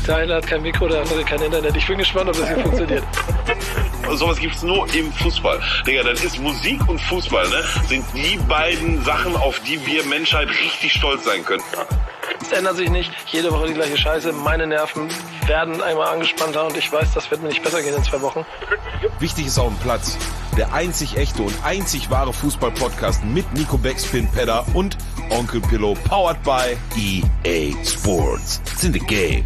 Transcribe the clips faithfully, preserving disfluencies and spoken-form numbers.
Der eine hat kein Mikro, der andere kein Internet. Ich bin gespannt, ob das hier funktioniert. Sowas gibt's nur im Fußball. Digga, das ist Musik und Fußball, ne? Sind die beiden Sachen, auf die wir Menschheit richtig stolz sein können. Es ändert sich nicht. Jede Woche die gleiche Scheiße. Meine Nerven werden einmal angespannter und ich weiß, das wird mir nicht besser gehen in zwei Wochen. Wichtig ist auf dem Platz. Der einzig echte und einzig wahre Fußball-Podcast mit Nico Backspin Pedder und Onkel Pillow, powered by E A Sports. It's in the game.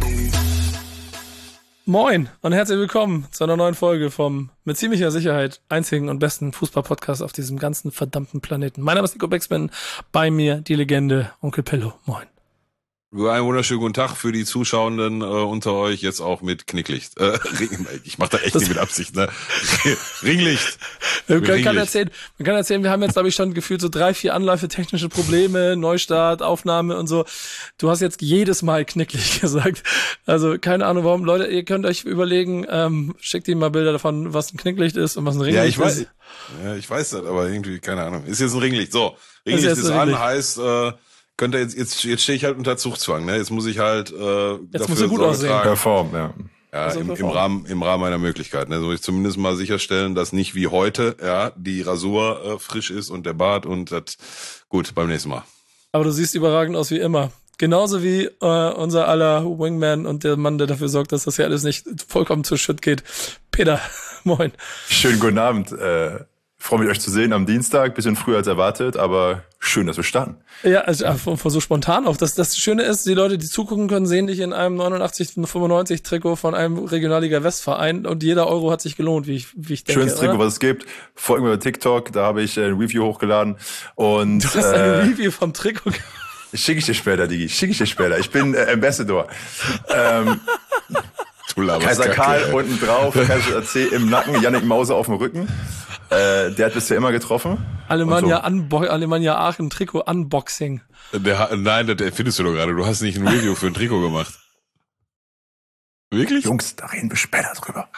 Moin und herzlich willkommen zu einer neuen Folge vom mit ziemlicher Sicherheit einzigen und besten Fußball-Podcast auf diesem ganzen verdammten Planeten. Mein Name ist Nico Backspin, bei mir die Legende Onkel Pillow. Moin. Einen wunderschönen guten Tag für die Zuschauenden äh, unter euch, jetzt auch mit Knicklicht. Äh, ich mach da echt das nicht mit Absicht, ne? Ringlicht. Man kann, kann erzählen, man kann erzählen, wir haben jetzt, glaube ich, schon gefühlt so drei, vier Anläufe, technische Probleme, Neustart, Aufnahme und so. Du hast jetzt jedes Mal Knicklicht gesagt. Also keine Ahnung warum. Leute, ihr könnt euch überlegen, ähm, schickt ihm mal Bilder davon, was ein Knicklicht ist und was ein Ringlicht ja, ich weiß, ist. Ja, ich weiß das, aber irgendwie, keine Ahnung. Ist jetzt ein Ringlicht. So, Ringlicht ist, ist an, Ringlicht. heißt... Äh, Könnte jetzt jetzt jetzt stehe ich halt unter Zugzwang, ne? Jetzt muss ich halt äh, jetzt dafür muss er gut Sorge aussehen. tragen. Perform, ja. Ja, also im, im perform. Rahmen im Rahmen meiner Möglichkeiten. Ne? So ich zumindest mal sicherstellen, dass nicht wie heute, ja, die Rasur äh, frisch ist und der Bart und das gut beim nächsten Mal. Aber du siehst überragend aus wie immer. Genauso wie äh, unser aller Wingman und der Mann, der dafür sorgt, dass das hier alles nicht vollkommen zu Shit geht. Peter, moin. Schönen guten Abend. Äh, freue mich, euch zu sehen am Dienstag. Bisschen früher als erwartet, aber schön, dass wir starten. Ja, also so spontan auch. Das, das Schöne ist, die Leute, die zugucken können, sehen dich in einem neunundachtzig fünfundneunzig Trikot von einem Regionalliga Westverein und jeder Euro hat sich gelohnt, wie ich, wie ich denke. Schönes Trikot, oder? was es gibt. Folgt mir bei TikTok, da habe ich ein Review hochgeladen. Und Du hast äh, eine Review vom Trikot gemacht. schicke ich dir später, Digi. Schicke ich dir später. Ich bin äh, Ambassador. ähm, Du laberst Kaiser Kacke, Karl ey. unten drauf, Kaiser A C im Nacken, Yannick Mauser auf dem Rücken. Äh, der hat bisher immer getroffen. Alemannia, Und Unbo- Alemannia Aachen Trikot Unboxing. Der, ha- nein, das findest du doch gerade. Du hast nicht ein Review für ein Trikot gemacht. Wirklich? Jungs, da reden wir später drüber.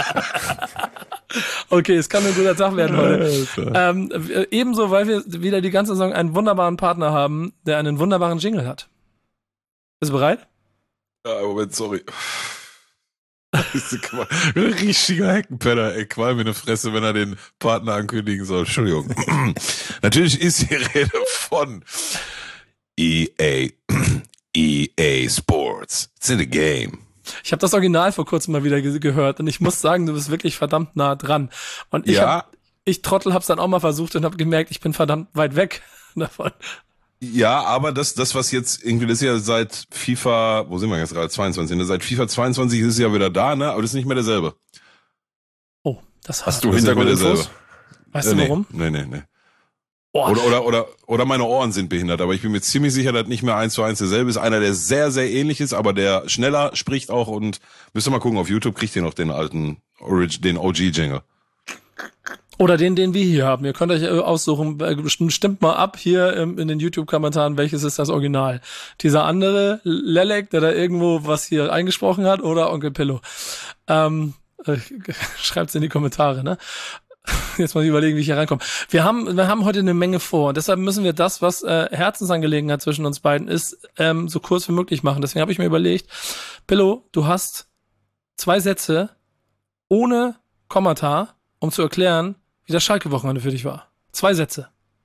Okay, es kann ein guter Tag werden heute. ähm, äh, ebenso, weil wir wieder die ganze Saison einen wunderbaren Partner haben, der einen wunderbaren Jingle hat. Bist du bereit? Ja, Moment, sorry. Das ist ein Qual- ein richtiger Heckenpenner, ey, Qualm in der Fresse, wenn er den Partner ankündigen soll. Entschuldigung. Natürlich ist die Rede von E A, E A Sports. It's in the game. Ich habe das Original vor kurzem mal wieder ge- gehört und ich muss sagen, du bist wirklich verdammt nah dran. Und ich, Ja. hab, ich Trottel hab's dann auch mal versucht und habe gemerkt, ich bin verdammt weit weg davon. Ja, aber das, das, was jetzt irgendwie, das ist ja seit FIFA, wo sind wir jetzt gerade, zweiundzwanzig, ne? Seit FIFA zweiundzwanzig ist es ja wieder da, ne? Aber das ist nicht mehr derselbe. Oh, das Hast du Das ist nicht mehr Hintergrundinfos? Weißt Äh, du nee, warum? Nee, nee, nee. Oh, Oder, oder, oder, oder meine Ohren sind behindert, aber ich bin mir ziemlich sicher, dass nicht mehr eins zu eins derselbe ist. Einer, der sehr, sehr ähnlich ist, aber der schneller spricht auch und müsst ihr mal gucken, auf YouTube kriegt ihr noch den alten, Orig, den O G-Jingle. Oder den, den wir hier haben. Ihr könnt euch äh, aussuchen, äh, stimmt mal ab hier ähm, in den YouTube-Kommentaren, welches ist das Original. Dieser andere, Lelek, der da irgendwo was hier eingesprochen hat, oder Onkel Pillow. Ähm, äh, schreibt's in die Kommentare, ne? Jetzt mal überlegen, wie ich hier reinkomme. Wir haben, wir haben heute eine Menge vor und deshalb müssen wir das, was äh, Herzensangelegenheit zwischen uns beiden ist, ähm, so kurz wie möglich machen. Deswegen habe ich mir überlegt, Pillow, du hast zwei Sätze ohne Kommata, um zu erklären, wie das Schalke-Wochenende für dich war. Zwei Sätze.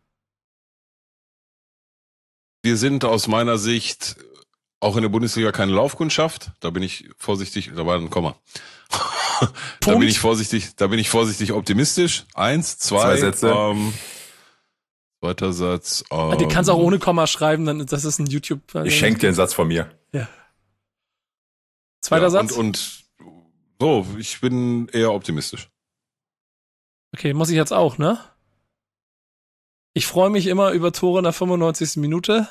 Wir sind aus meiner Sicht auch in der Bundesliga keine Laufkundschaft. Da bin ich vorsichtig, da war ein Komma. Da Punkt. bin ich vorsichtig, da bin ich vorsichtig optimistisch. Eins, zwei, Zwei Sätze. Ähm, zweiter Satz. Ähm, Du kannst auch ohne Komma schreiben, dann das ist ein YouTube. Ich schenke dir einen Satz von mir. Ja. Zweiter ja, Satz. Und, und so, ich bin eher optimistisch. Okay, muss ich jetzt auch, ne? Ich freue mich immer über Tore in der fünfundneunzigsten Minute.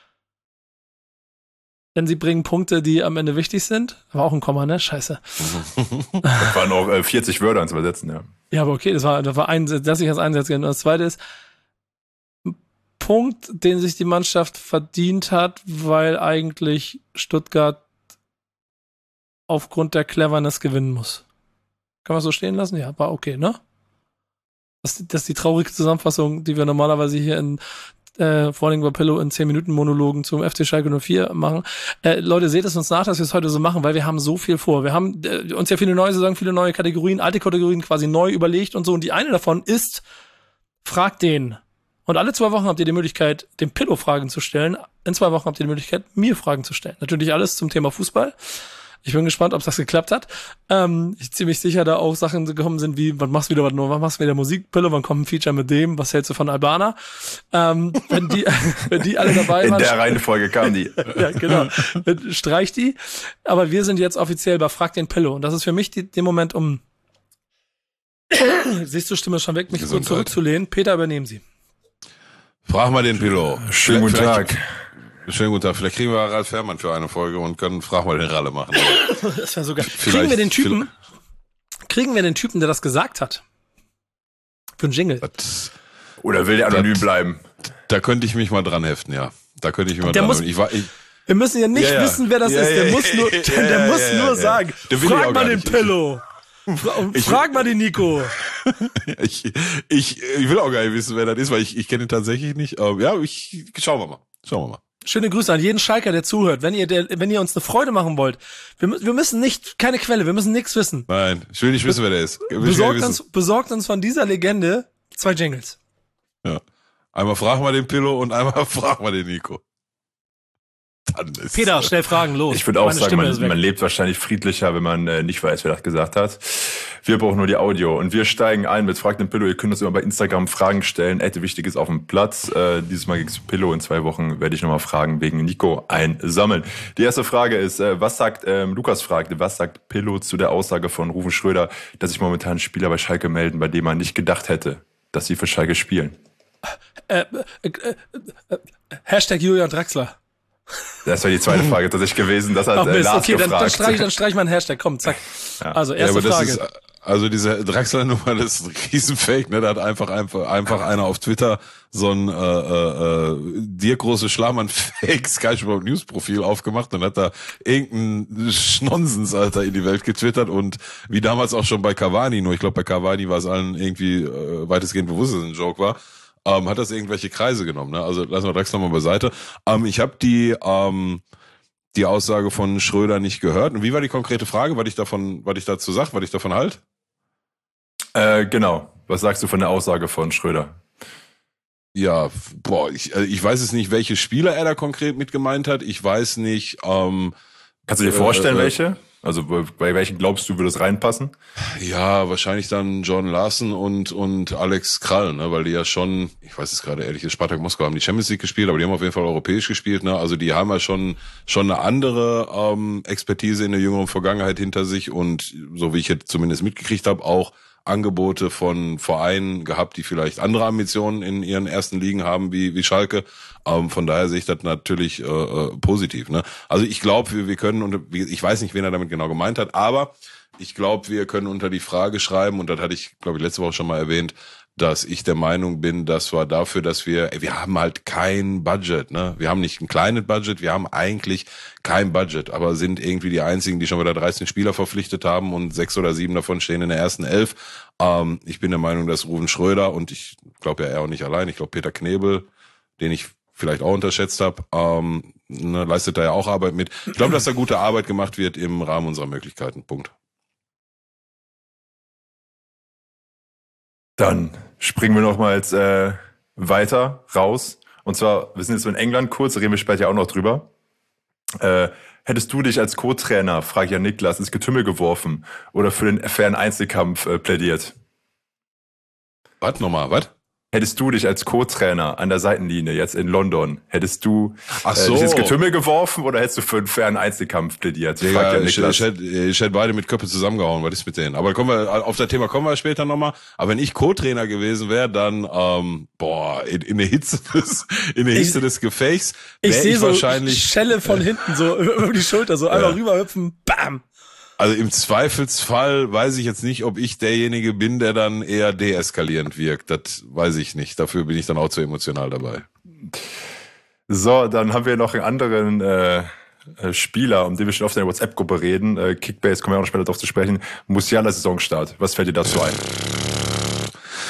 Denn sie bringen Punkte, die am Ende wichtig sind. Aber auch ein Komma, ne? Scheiße. Das waren auch äh, vierzig Wörter zu übersetzen, ja. Ja, aber okay, das war, das war ein, das ich als Einsatz gerne. Und das zweite ist, ein Punkt, den sich die Mannschaft verdient hat, weil eigentlich Stuttgart aufgrund der Cleverness gewinnen muss. Kann man so stehen lassen? Ja, war okay, ne? Das, das ist die traurige Zusammenfassung, die wir normalerweise hier in äh, vor allem bei Pillow in zehn Minuten Monologen zum F C Schalke null vier machen. Äh, Leute, seht es uns nach, dass wir es heute so machen, weil wir haben so viel vor. Wir haben äh, uns ja für eine neue Saison, viele neue Kategorien, alte Kategorien quasi neu überlegt und so. Und die eine davon ist, fragt den. Und alle zwei Wochen habt ihr die Möglichkeit, dem Pillow Fragen zu stellen. In zwei Wochen habt ihr die Möglichkeit, mir Fragen zu stellen. Natürlich alles zum Thema Fußball. Ich bin gespannt, ob das geklappt hat. Ähm, ich ziemlich sicher, da auch Sachen gekommen sind wie, wann machst du wieder was, wann machst du wieder Musik, Pillow, wann kommt ein Feature mit dem, was hältst du von Albana? Ähm, wenn die, wenn die alle dabei waren. In der Reihenfolge kamen die. Ja, genau. Streich die. Aber wir sind jetzt offiziell bei Frag den Pillow. Und das ist für mich die, der Moment, um, siehst du, Stimme schon weg, mich so zurückzulehnen. Peter, übernehmen Sie. Frag mal den Pillow. Schönen guten Tag. Schönen guten Tag. Vielleicht kriegen wir Ralf Fährmann für eine Folge und können Frag mal den Ralle machen. Das wäre so geil. Kriegen wir den Typen, kriegen wir den Typen, der das gesagt hat? Für einen Jingle. Das, Oder will der anonym das, bleiben? Da könnte ich mich mal dran heften, ja. Da könnte ich mich mal der dran muss, heften. Ich war, ich, wir müssen ja nicht ja, ja. wissen, wer das ja, ist. Der ja, muss nur, der, der ja, muss ja, nur ja, sagen, ja. frag mal den Pillow. Fra- ich, frag mal den Nico. ich, ich, ich will auch gar nicht wissen, wer das ist, weil ich, ich kenne ihn tatsächlich nicht. Aber ja, ich, schauen wir mal. Schauen wir mal. Schöne Grüße an jeden Schalker, der zuhört. Wenn ihr, der, wenn ihr uns eine Freude machen wollt, wir, wir müssen nicht, keine Quelle, wir müssen nichts wissen. Nein, ich will nicht wissen, wer der ist. Besorgt uns, besorgt uns von dieser Legende zwei Jingles. Ja. Einmal frag mal den Pillow und einmal frag mal den Nico. Dann ist Peter, schnell Fragen, los. Ich würde auch Meine sagen, man, man lebt wahrscheinlich friedlicher, wenn man äh, nicht weiß, wer das gesagt hat. Wir brauchen nur die Audio. Und wir steigen ein mit Frag den Pillow. Ihr könnt uns immer bei Instagram Fragen stellen. Ette Wichtiges auf dem Platz. Äh, dieses Mal ging's Pillow. In zwei Wochen werde ich nochmal Fragen wegen Nico einsammeln. Die erste Frage ist, äh, was sagt, ähm, Lukas fragte, was sagt Pillow zu der Aussage von Ruven Schröder, dass sich momentan Spieler bei Schalke melden, bei denen man nicht gedacht hätte, dass sie für Schalke spielen? Äh, äh, äh, äh, Hashtag Julian Draxler. Das wäre die zweite Frage tatsächlich gewesen. Das hat äh, Lars okay, gefragt. dann, dann streich ich dann streich mal einen Hashtag. Komm, zack. Ja. Also erste ja, Frage. Ist, also diese Draxler-Nummer, das ist ein Riesenfake. Ne? Da hat einfach einfach einfach einer auf Twitter so ein äh, äh, dir große Schlamann-Fake Sky Sport News Profil aufgemacht und hat da irgendeinen Schnonsens, Alter, in die Welt getwittert. Und wie damals auch schon bei Cavani, nur ich glaube bei Cavani war es allen irgendwie äh, weitestgehend bewusst, dass es ein Joke war. Ähm, hat das irgendwelche Kreise genommen, ne? Also lassen wir Draxler mal beiseite. Ähm, ich habe die ähm, die Aussage von Schröder nicht gehört. Und wie war die konkrete Frage, was ich davon, was ich dazu sag, was ich davon halt? Äh, genau. Was sagst du von der Aussage von Schröder? Ja, boah, ich, ich weiß es nicht, welche Spieler er da konkret mit gemeint hat. Ich weiß nicht. Ähm, Kannst du dir vorstellen, äh, welche? Also bei welchen glaubst du, würde es reinpassen? Ja, wahrscheinlich dann John Larsen und und Alex Krall, ne, weil die ja schon, ich weiß es gerade ehrlich, Spartak Moskau haben die Champions League gespielt, aber die haben auf jeden Fall europäisch gespielt, ne? Also die haben ja schon schon eine andere ähm, Expertise in der jüngeren Vergangenheit hinter sich und so wie ich jetzt zumindest mitgekriegt habe, auch Angebote von Vereinen gehabt, die vielleicht andere Ambitionen in ihren ersten Ligen haben wie wie Schalke. Ähm, von daher sehe ich das natürlich äh, äh, positiv. Ne? Also ich glaube, wir, wir können, und ich weiß nicht, wen er damit genau gemeint hat, aber ich glaube, wir können unter die Frage schreiben, und das hatte ich, glaube ich, letzte Woche schon mal erwähnt, dass ich der Meinung bin, das war dafür, dass wir, ey, wir haben halt kein Budget, ne? Wir haben nicht ein kleines Budget, wir haben eigentlich kein Budget, aber sind irgendwie die einzigen, die schon wieder dreizehn Spieler verpflichtet haben und sechs oder sieben davon stehen in der ersten Elf. Ähm, ich bin der Meinung, dass Ruven Schröder, und ich glaube ja er auch nicht allein, ich glaube Peter Knebel, den ich vielleicht auch unterschätzt habe, ähm, ne, leistet da ja auch Arbeit mit. Ich glaube, dass da gute Arbeit gemacht wird im Rahmen unserer Möglichkeiten. Punkt. Dann springen wir noch mal jetzt äh, weiter raus. Und zwar, wir sind jetzt so in England kurz, da reden wir später ja auch noch drüber. Äh, hättest du dich als Co-Trainer, frage ich ja Niklas, ins Getümmel geworfen oder für den fairen Einzelkampf äh, plädiert? Was nochmal, was? Hättest du dich als Co-Trainer an der Seitenlinie jetzt in London, hättest du Ach so. äh, dich ins Getümmel geworfen oder hättest du für einen fairen Einzelkampf plädiert? Ja, ja, ich, ich, hätte, ich hätte beide mit Köppe zusammengehauen, was ist mit denen? Aber kommen wir, auf das Thema kommen wir später nochmal. Aber wenn ich Co-Trainer gewesen wäre, dann, ähm, boah, in, in der Hitze des, in der Hitze ich, des Gefechts wäre ich, ich so wahrscheinlich... Schelle von hinten, so über die Schulter, so einmal ja. rüberhüpfen, bam! Also im Zweifelsfall weiß ich jetzt nicht, ob ich derjenige bin, der dann eher deeskalierend wirkt. Das weiß ich nicht. Dafür bin ich dann auch zu emotional dabei. So, dann haben wir noch einen anderen äh, Spieler, um den wir schon oft in der WhatsApp-Gruppe reden. Äh, Kickbase, kommen wir auch noch später drauf zu sprechen. Musiala Saisonstart. Was fällt dir dazu ein?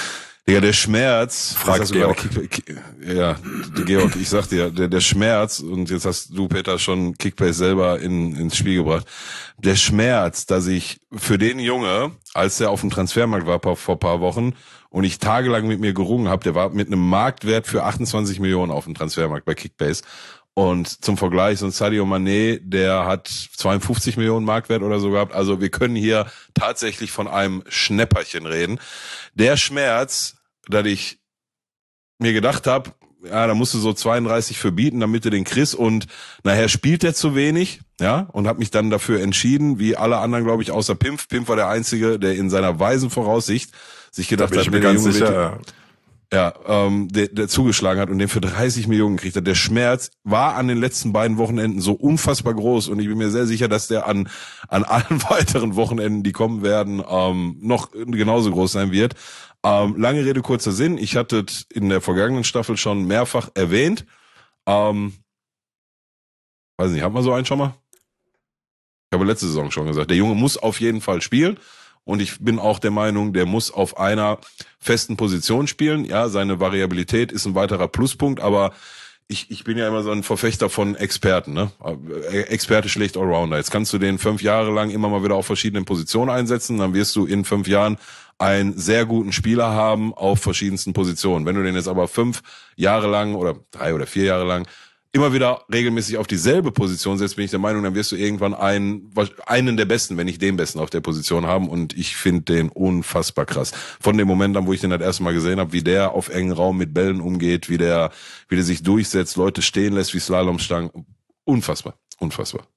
Ja, der Schmerz, Frag das hast Georg. du gerade Kick, ja, Georg, ich sag dir, der, der Schmerz, und jetzt hast du, Peter, schon Kickbase selber in, ins Spiel gebracht, der Schmerz, dass ich für den Junge, als er auf dem Transfermarkt war vor ein paar Wochen und ich tagelang mit mir gerungen habe, der war mit einem Marktwert für achtundzwanzig Millionen auf dem Transfermarkt bei Kickbase. Und zum Vergleich, so ein Sadio Mané, der hat zweiundfünfzig Millionen Marktwert oder so gehabt. Also wir können hier tatsächlich von einem Schnäpperchen reden. Der Schmerz, dass ich mir gedacht habe, ja, da musst du so zweiunddreißig für bieten, damit du den kriegst. Und nachher spielt er zu wenig, ja, und habe mich dann dafür entschieden, wie alle anderen, glaube ich, außer Pimpf. Pimpf war der Einzige, der in seiner weisen Voraussicht sich gedacht da bin hat, ich mir der ganz Junge sicher. wird- Ja, ähm, der, der zugeschlagen hat und den für dreißig Millionen gekriegt hat. Der Schmerz war an den letzten beiden Wochenenden so unfassbar groß und ich bin mir sehr sicher, dass der an an allen weiteren Wochenenden, die kommen werden, ähm, noch genauso groß sein wird. Ähm, lange Rede, kurzer Sinn. Ich hatte es in der vergangenen Staffel schon mehrfach erwähnt. Ähm, weiß nicht, hat man so einen schon mal? Ich habe letzte Saison schon gesagt, der Junge muss auf jeden Fall spielen. Und ich bin auch der Meinung, der muss auf einer festen Position spielen. Ja, seine Variabilität ist ein weiterer Pluspunkt, aber ich, ich bin ja immer so ein Verfechter von Experten, ne? Experte schlecht Allrounder. Jetzt kannst du den fünf Jahre lang immer mal wieder auf verschiedenen Positionen einsetzen, dann wirst du in fünf Jahren einen sehr guten Spieler haben auf verschiedensten Positionen. Wenn du den jetzt aber fünf Jahre lang oder drei oder vier Jahre lang immer wieder regelmäßig auf dieselbe Position setzt, bin ich der Meinung, dann wirst du irgendwann einen, einen der Besten, wenn nicht den Besten auf der Position haben. Und ich finde den unfassbar krass. Von dem Moment an, wo ich den das erste Mal gesehen habe, wie der auf engen Raum mit Bällen umgeht, wie der, wie der sich durchsetzt, Leute stehen lässt wie Slalomstangen. Unfassbar, unfassbar.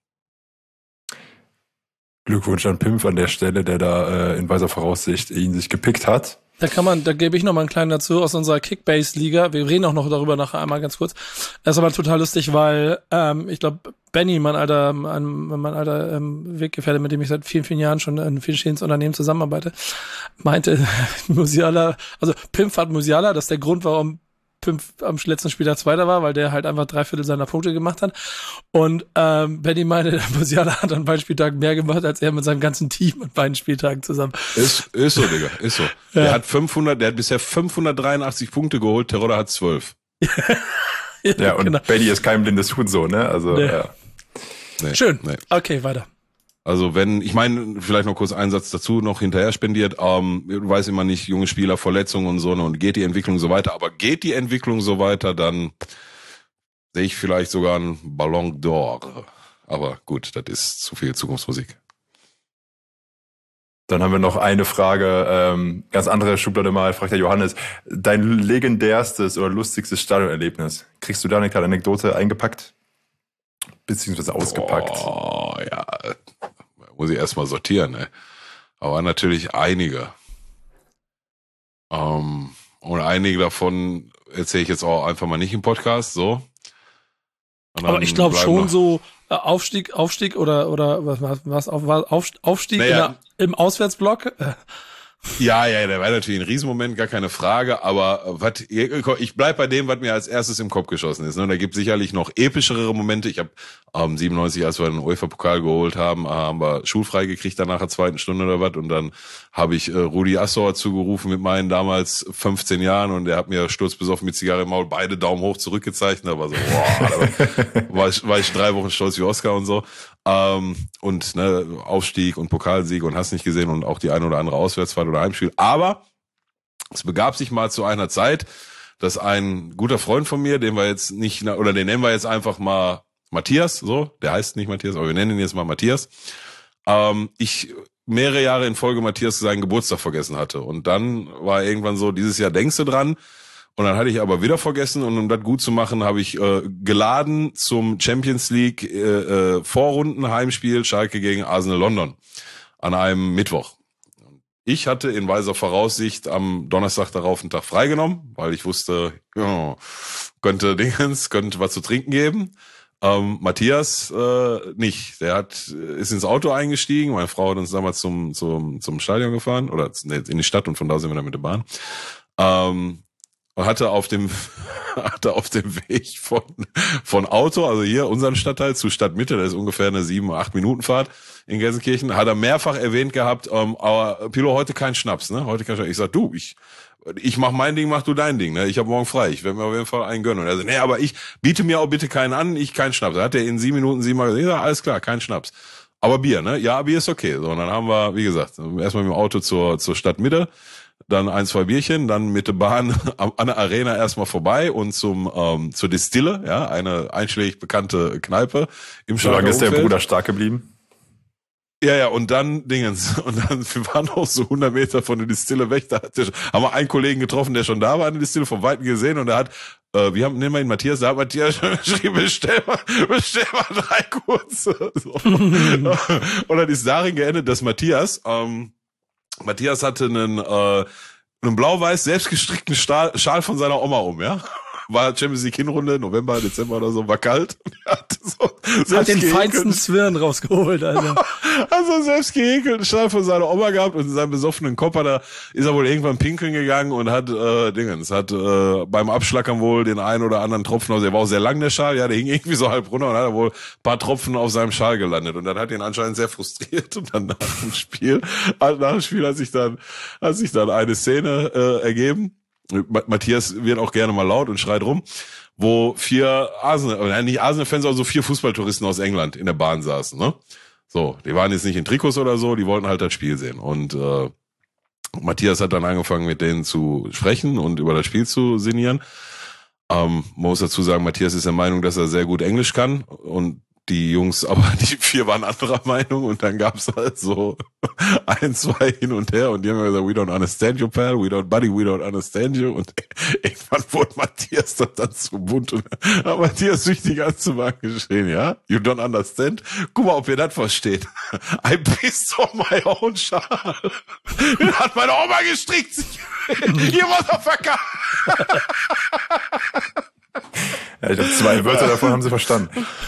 Glückwunsch an Pimpf an der Stelle, der da äh, in weiser Voraussicht ihn sich gepickt hat. Da kann man, da gebe ich noch mal einen kleinen dazu aus unserer Kickbase-Liga. Wir reden auch noch darüber nachher einmal ganz kurz. Das ist aber total lustig, weil ähm, ich glaube, Benny, mein alter, mein, mein alter ähm, Weggefährte, mit dem ich seit vielen, vielen Jahren schon in vielen Unternehmen zusammenarbeite, meinte, Musiala, also Pimpf hat Musiala, das ist der Grund, warum Pimpf am letzten Spieltag Zweiter war, weil der halt einfach drei Viertel seiner Punkte gemacht hat. Und ähm, Benny meinte, Musiala hat an beiden Spieltagen mehr gemacht, als er mit seinem ganzen Team an beiden Spieltagen zusammen. Ist, ist so, Digga, ist so. Ja. Der hat fünfhundert, der hat bisher fünfhundertdreiundachtzig Punkte geholt, Terodde hat zwölf. ja, ja, und genau. Benny ist kein blindes Huhn so, ne? Also, nee. ja. Nee, Schön. Nee. Okay, weiter. Also wenn, ich meine, vielleicht noch kurz einen Satz dazu noch hinterher spendiert, ähm, du weißt immer nicht, junge Spieler, Verletzungen und so, und geht die Entwicklung so weiter, aber geht die Entwicklung so weiter, dann sehe ich vielleicht sogar einen Ballon d'Or. Aber gut, das ist zu viel Zukunftsmusik. Dann haben wir noch eine Frage, ähm, ganz andere Schublade mal, fragt der Johannes, dein legendärstes oder lustigstes Stadionerlebnis, kriegst du da eine kleine Anekdote eingepackt? Beziehungsweise ausgepackt? Oh, ja, muss ich erstmal sortieren, ne? Aber natürlich einige. Ähm, und einige davon erzähle ich jetzt auch einfach mal nicht im Podcast, so. Aber ich glaube schon noch so äh, Aufstieg, Aufstieg oder oder was was, was auf, auf, Aufstieg naja. in der, im Auswärtsblock. Äh. Ja, ja, der war natürlich ein Riesenmoment, gar keine Frage, aber was, ich bleib bei dem, was mir als erstes im Kopf geschossen ist. Ne? Da gibt sicherlich noch epischere Momente. Ich habe ähm, siebenundneunzig, als wir den UEFA-Pokal geholt haben, haben wir schulfrei gekriegt dann nach der zweiten Stunde oder was, und dann habe ich äh, Rudi Assauer zugerufen mit meinen damals fünfzehn Jahren, und der hat mir sturzbesoffen mit Zigarre im Maul beide Daumen hoch zurückgezeigt. Da war so, boah, da war, ich, war ich drei Wochen stolz wie Oscar und so. Ähm, und ne, Aufstieg und Pokalsieg und hast nicht gesehen und auch die eine oder andere Auswärtsfahrt oder Heimspiel. Aber es begab sich mal zu einer Zeit, dass ein guter Freund von mir, den wir jetzt nicht, oder den nennen wir jetzt einfach mal Matthias, so, der heißt nicht Matthias, aber wir nennen ihn jetzt mal Matthias, ähm, ich mehrere Jahre in Folge Matthias seinen Geburtstag vergessen hatte. Und dann war irgendwann so, dieses Jahr denkst du dran. Und dann hatte ich aber wieder vergessen, und um das gut zu machen, habe ich äh, geladen zum Champions League äh, äh, Vorrunden-Heimspiel Schalke gegen Arsenal London an einem Mittwoch. Ich hatte in weiser Voraussicht am Donnerstag darauf einen Tag freigenommen, weil ich wusste, ja, könnte Dingens, könnte was zu trinken geben. Ähm, Matthias äh, nicht. Der hat ist ins Auto eingestiegen. Meine Frau hat uns damals zum zum zum Stadion gefahren oder in die Stadt, und von da sind wir dann mit der Bahn. Ähm, Und hatte auf dem, hatte auf dem Weg von, von Auto, also hier unseren Stadtteil zu Stadtmitte, das ist ungefähr eine sieben, acht Minuten Fahrt in Gelsenkirchen, hat er mehrfach erwähnt gehabt, ähm, aber Pilo, heute kein Schnaps, ne? Heute kein Schnaps. Ich sag, du, ich ich mach mein Ding, mach du dein Ding, ne? Ich habe morgen frei, ich werde mir auf jeden Fall einen gönnen. Und er sagt, nee, aber ich biete mir auch bitte keinen an, ich keinen Schnaps. Da hat er in sieben Minuten siebenmal gesagt, ja, alles klar, kein Schnaps. Aber Bier, ne? Ja, Bier ist okay. So, und dann haben wir, wie gesagt, erstmal mit dem Auto zur zur Stadtmitte, dann ein, zwei Bierchen, dann mit der Bahn an der Arena erstmal vorbei und zum ähm, zur Distille, ja, eine einschlägig bekannte Kneipe im So lange ist der Umfeld. Bruder stark geblieben? Ja, ja, und dann Dingens. Und dann, wir waren auch so hundert Meter von der Distille weg. Da hat der, haben wir einen Kollegen getroffen, der schon da war an der Distille, vom Weiten gesehen. Und der hat, äh, wir haben, nehmen wir ihn Matthias, da hat Matthias geschrieben, bestell mal, bestell mal drei kurze. So. Und dann ist darin geendet, dass Matthias, ähm, Matthias hatte einen, äh, einen blau-weiß selbstgestrickten Stahl, Schal von seiner Oma um, ja. War Champions League Hinrunde, November, Dezember oder so, war kalt. Und er hat so Hat den feinsten Zwirn rausgeholt, also. Also selbst gehäkelten Schal von seiner Oma gehabt und in seinem besoffenen Kopf hat er, ist er wohl irgendwann pinkeln gegangen und hat, äh, Dingens, hat, äh, beim Abschlackern wohl den einen oder anderen Tropfen aus, der war auch sehr lang, der Schal, ja, der hing irgendwie so halb runter und hat er wohl ein paar Tropfen auf seinem Schal gelandet und dann hat ihn anscheinend sehr frustriert und dann nach dem Spiel, nach dem Spiel hat sich dann, hat sich dann eine Szene, äh, ergeben. Matthias wird auch gerne mal laut und schreit rum, wo vier Arsenal, nein, nicht Arsenal-Fans, aber so vier Fußballtouristen aus England in der Bahn saßen, ne? So, die waren jetzt nicht in Trikots oder so, die wollten halt das Spiel sehen. Und äh, Matthias hat dann angefangen, mit denen zu sprechen und über das Spiel zu sinnieren. Ähm, man muss dazu sagen, Matthias ist der Meinung, dass er sehr gut Englisch kann und die Jungs, aber die vier waren anderer Meinung und dann gab's halt so ein, zwei hin und her und die haben gesagt, we don't understand you, pal, we don't, buddy, we don't understand you und irgendwann wurde Matthias dann, dann zu bunt und hat Matthias süchtig anzumachen geschrien, ja, you don't understand? Guck mal, ob ihr das versteht. I pissed on my own Schal. Den hat meine Oma gestrickt. You motherfucker. Ja, ich glaube, zwei Wörter davon haben sie verstanden.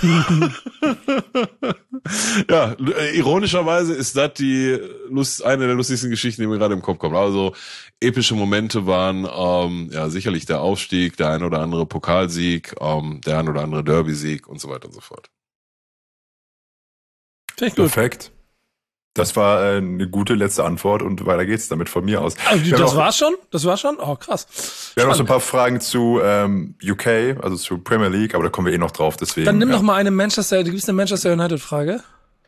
Ja, ironischerweise ist das die Lust, eine der lustigsten Geschichten, die mir gerade im Kopf kommt. Also epische Momente waren ähm, ja sicherlich der Aufstieg, der ein oder andere Pokalsieg, ähm, der ein oder andere Derby-Sieg und so weiter und so fort. Finde ich gut. Perfekt. Das war äh, eine gute letzte Antwort und weiter geht's damit von mir aus. Also, Wir das haben war's schon? Das war's schon? Oh, krass. Wir haben noch so Spannend. ein paar Fragen zu ähm, U K, also zu Premier League, aber da kommen wir eh noch drauf, deswegen. Dann nimm ja. doch mal eine Manchester, gibt's eine Manchester United-Frage?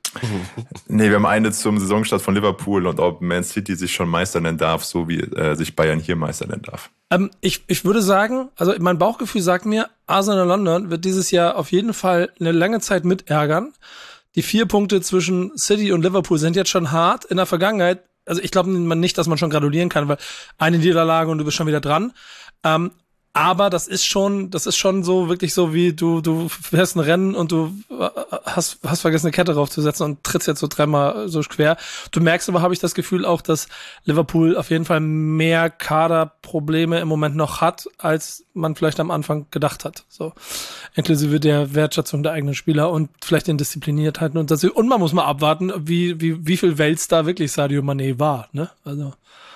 Nee, wir haben eine zum Saisonstart von Liverpool und ob Man City sich schon Meister nennen darf, so wie äh, sich Bayern hier Meister nennen darf. Ähm, ich, ich würde sagen, also mein Bauchgefühl sagt mir, Arsenal London wird dieses Jahr auf jeden Fall eine lange Zeit mit ärgern. Die vier Punkte zwischen City und Liverpool sind jetzt schon hart. In der Vergangenheit, also ich glaube nicht, dass man schon gratulieren kann, weil eine Niederlage und du bist schon wieder dran. Ähm, aber das ist schon, das ist schon so wirklich so, wie du du fährst ein Rennen und du hast hast vergessen, eine Kette draufzusetzen und trittst jetzt so dreimal so quer. Du merkst aber, habe ich das Gefühl auch, dass Liverpool auf jeden Fall mehr Kaderprobleme im Moment noch hat, als man vielleicht am Anfang gedacht hat. So inklusive der Wertschätzung der eigenen Spieler und vielleicht den Diszipliniertheiten und das. Und man muss mal abwarten, wie wie wie viel Weltstar wirklich Sadio Mané war. Ne, also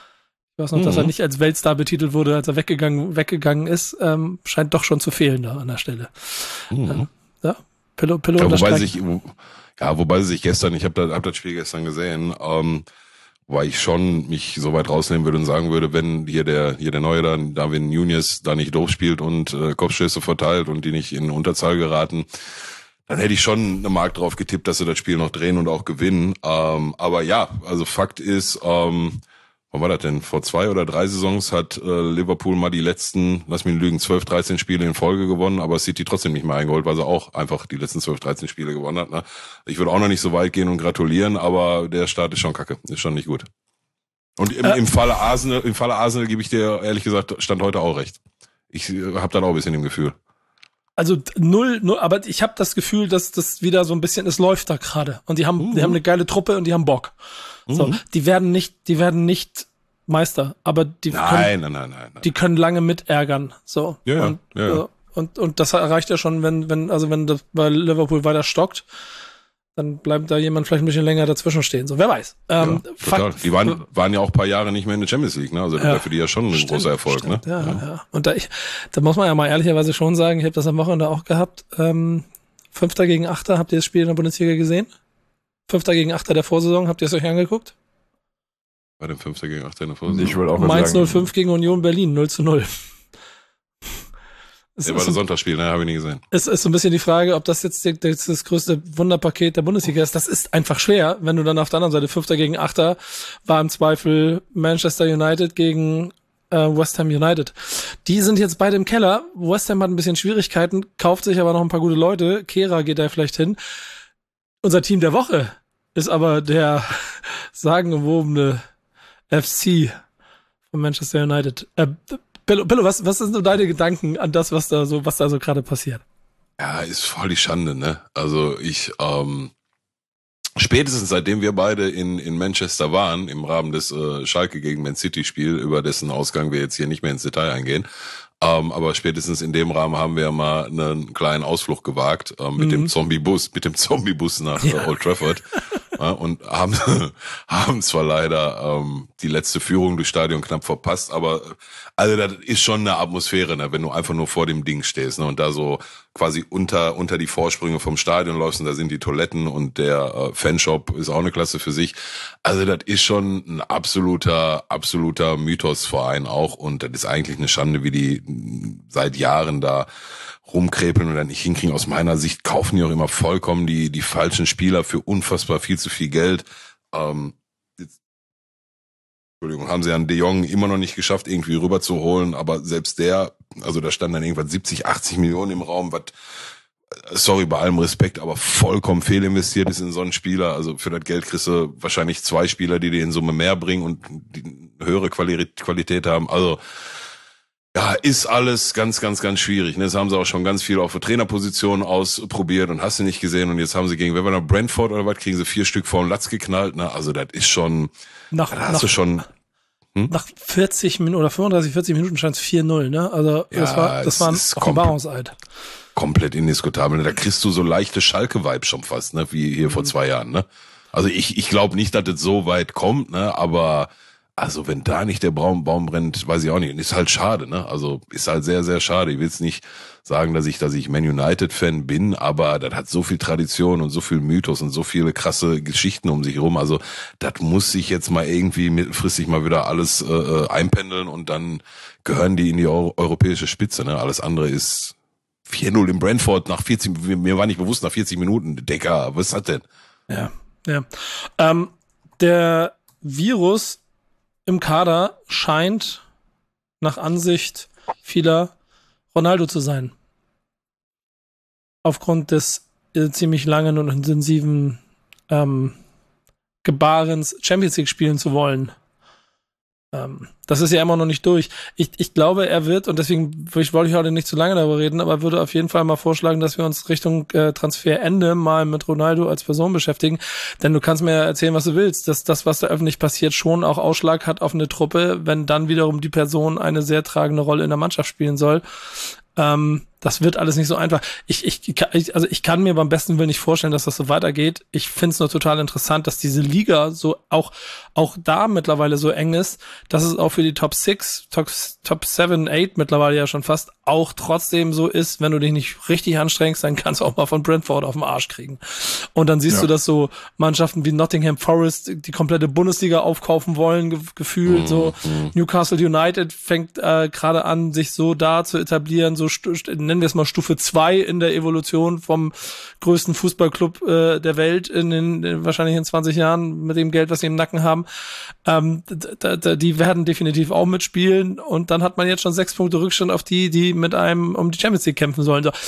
ich weiß noch, mhm. dass er nicht als Weltstar betitelt wurde, als er weggegangen weggegangen ist. Ähm, scheint doch schon zu fehlen da an der Stelle. Mhm. Ja, Pillow, Pillow Ja, wobei sich, ja, wobei sich gestern, ich habe das, hab das Spiel gestern gesehen, ähm, weil ich schon mich so weit rausnehmen würde und sagen würde, wenn hier der hier der Neue dann, Darwin Núñez da nicht doof spielt und äh, Kopfstöße verteilt und die nicht in Unterzahl geraten, dann hätte ich schon eine Mark drauf getippt, dass sie das Spiel noch drehen und auch gewinnen. Ähm, aber ja, also Fakt ist, ähm, wann war das denn? Vor zwei oder drei Saisons hat äh, Liverpool mal die letzten, lass mich lügen, zwölf, dreizehn Spiele in Folge gewonnen, aber City trotzdem nicht mehr eingeholt, weil sie auch einfach die letzten zwölf, dreizehn Spiele gewonnen hat. Ne? Ich würde auch noch nicht so weit gehen und gratulieren, aber der Start ist schon kacke, ist schon nicht gut. Und im, äh. im Falle Arsenal, im Falle Arsenal gebe ich dir ehrlich gesagt Stand heute auch recht. Ich habe dann auch ein bisschen im Gefühl. Also null, null, aber ich habe das Gefühl, dass das wieder so ein bisschen, es läuft da gerade. Und die haben, mhm. die haben eine geile Truppe und die haben Bock. Mhm. So, die werden nicht, die werden nicht Meister, aber die nein, können, nein, nein, nein, nein. die können lange mitärgern. So. Ja, und, ja, ja. Und, und das erreicht ja schon, wenn, wenn, also wenn das bei Liverpool weiter stockt, dann bleibt da jemand vielleicht ein bisschen länger dazwischen stehen. So, wer weiß. Ähm, ja, total. Die waren, waren ja auch ein paar Jahre nicht mehr in der Champions League, ne? Also das ja, war für die ja schon ein stimmt, großer Erfolg, stimmt, ne? Ja, ja, ja. Und da, ich, da muss man ja mal ehrlicherweise schon sagen, ich habe das am Wochenende auch gehabt. Ähm, Fünfter gegen Achter, habt ihr das Spiel in der Bundesliga gesehen? Fünfter gegen Achter der Vorsaison, habt ihr es euch angeguckt? Bei dem Fünfter gegen Achter in der Vorsaison. Ich wollte auch mal Mainz sagen, null fünf gegen Union Berlin, null zu null. Es Der war ist, das so, Sonntagsspiel, ne, habe ich nie gesehen. es ist so ein bisschen die Frage, ob das jetzt die, das, das größte Wunderpaket der Bundesliga ist. Das ist einfach schwer, wenn du dann auf der anderen Seite Fünfter gegen Achter war im Zweifel Manchester United gegen äh, West Ham United. Die sind jetzt beide im Keller. West Ham hat ein bisschen Schwierigkeiten, kauft sich aber noch ein paar gute Leute. Kehrer geht da vielleicht hin. Unser Team der Woche ist aber der sagenumwobene F C von Manchester United. Äh, Pillow, Pillow, was, was sind so deine Gedanken an das, was da so, was da so gerade passiert? Ja, ist voll die Schande, ne? Also ich, ähm, spätestens seitdem wir beide in in Manchester waren, im Rahmen des äh, Schalke gegen Man City Spiel, über dessen Ausgang wir jetzt hier nicht mehr ins Detail eingehen, ähm, aber spätestens in dem Rahmen haben wir mal einen kleinen Ausflug gewagt ähm, mit mhm. dem Zombie-Bus, mit dem Zombie-Bus nach ja. äh, Old Trafford. Ja, und haben haben zwar leider ähm, die letzte Führung durchs Stadion knapp verpasst, aber also das ist schon eine Atmosphäre, ne, wenn du einfach nur vor dem Ding stehst, ne, und da so quasi unter unter die Vorsprünge vom Stadion läufst und da sind die Toiletten und der äh, Fanshop ist auch eine Klasse für sich. Also das ist schon ein absoluter absoluter Mythosverein auch und das ist eigentlich eine Schande, wie die seit Jahren da rumkrepeln und dann nicht hinkriegen. Aus meiner Sicht kaufen die auch immer vollkommen die die falschen Spieler für unfassbar viel zu viel Geld. Ähm, jetzt, Entschuldigung, haben sie an De Jong immer noch nicht geschafft, irgendwie rüberzuholen, aber selbst der, also da standen dann irgendwann siebzig, achtzig Millionen im Raum, was, sorry, bei allem Respekt, aber vollkommen fehlinvestiert ist in so einen Spieler. Also für das Geld kriegst du wahrscheinlich zwei Spieler, die dir in Summe mehr bringen und die höhere Qualität haben. Also ja, ist alles ganz, ganz, ganz schwierig. Ne? Das haben sie auch schon ganz viel auf der Trainerposition ausprobiert und hast du nicht gesehen. Und jetzt haben sie gegen, wer war da, Brentford oder was, kriegen sie vier Stück vor den Latz geknallt. Ne? Also das ist schon, nach, da hast nach, du schon... Hm? Nach vierzig Minuten oder fünfunddreißig, vierzig Minuten stand es vier null, ne? Also ja, das war, das war ein Offenbarungseid. Komplett indiskutabel. Da kriegst du so leichte Schalke-Vibes schon fast, ne? Wie hier mhm. vor zwei Jahren, ne? Also ich, ich glaube nicht, dass das so weit kommt, ne? Aber also wenn da nicht der Baum, Baum brennt, weiß ich auch nicht. Ist halt schade, ne? Also ist halt sehr, sehr schade. Ich will jetzt nicht sagen, dass ich, dass ich Man United-Fan bin, aber das hat so viel Tradition und so viel Mythos und so viele krasse Geschichten um sich herum. Also das muss sich jetzt mal irgendwie mittelfristig mal wieder alles äh, einpendeln und dann gehören die in die Euro- europäische Spitze, ne? Alles andere ist vier null in Brentford nach vierzig, mir war nicht bewusst nach vierzig Minuten. Decker, was ist das denn? Ja, ja. Ähm, der Virus im Kader scheint nach Ansicht vieler Ronaldo zu sein. Aufgrund des äh, ziemlich langen und intensiven ähm, Gebarens, Champions League spielen zu wollen. Ähm, das ist ja immer noch nicht durch. Ich, ich glaube, er wird, und deswegen ich, wollte ich heute nicht zu lange darüber reden, aber würde auf jeden Fall mal vorschlagen, dass wir uns Richtung äh, Transferende mal mit Ronaldo als Person beschäftigen. Denn du kannst mir erzählen, was du willst, dass das, was da öffentlich passiert, schon auch Ausschlag hat auf eine Truppe, wenn dann wiederum die Person eine sehr tragende Rolle in der Mannschaft spielen soll. Ähm, das wird alles nicht so einfach. Ich, ich, ich, also ich kann mir beim besten Willen nicht vorstellen, dass das so weitergeht. Ich finde es nur total interessant, dass diese Liga so auch, auch da mittlerweile so eng ist, dass es auch für die Top six, Top, Top seven, eight mittlerweile ja schon fast auch trotzdem so ist, wenn du dich nicht richtig anstrengst, dann kannst du auch mal von Brentford auf den Arsch kriegen. Und dann siehst ja. du, dass so Mannschaften wie Nottingham Forest die komplette Bundesliga aufkaufen wollen, ge- gefühlt. Mhm. So Newcastle United fängt äh, gerade an, sich so da zu etablieren, so st- st- nennen wir es mal Stufe zwei in der Evolution vom größten Fußballclub äh, der Welt in den in, wahrscheinlich in zwanzig Jahren mit dem Geld, was sie im Nacken haben. Ähm, d- d- die werden definitiv auch mitspielen und dann hat man jetzt schon sechs Punkte Rückstand auf die, die mit einem um die Champions League kämpfen sollen. So.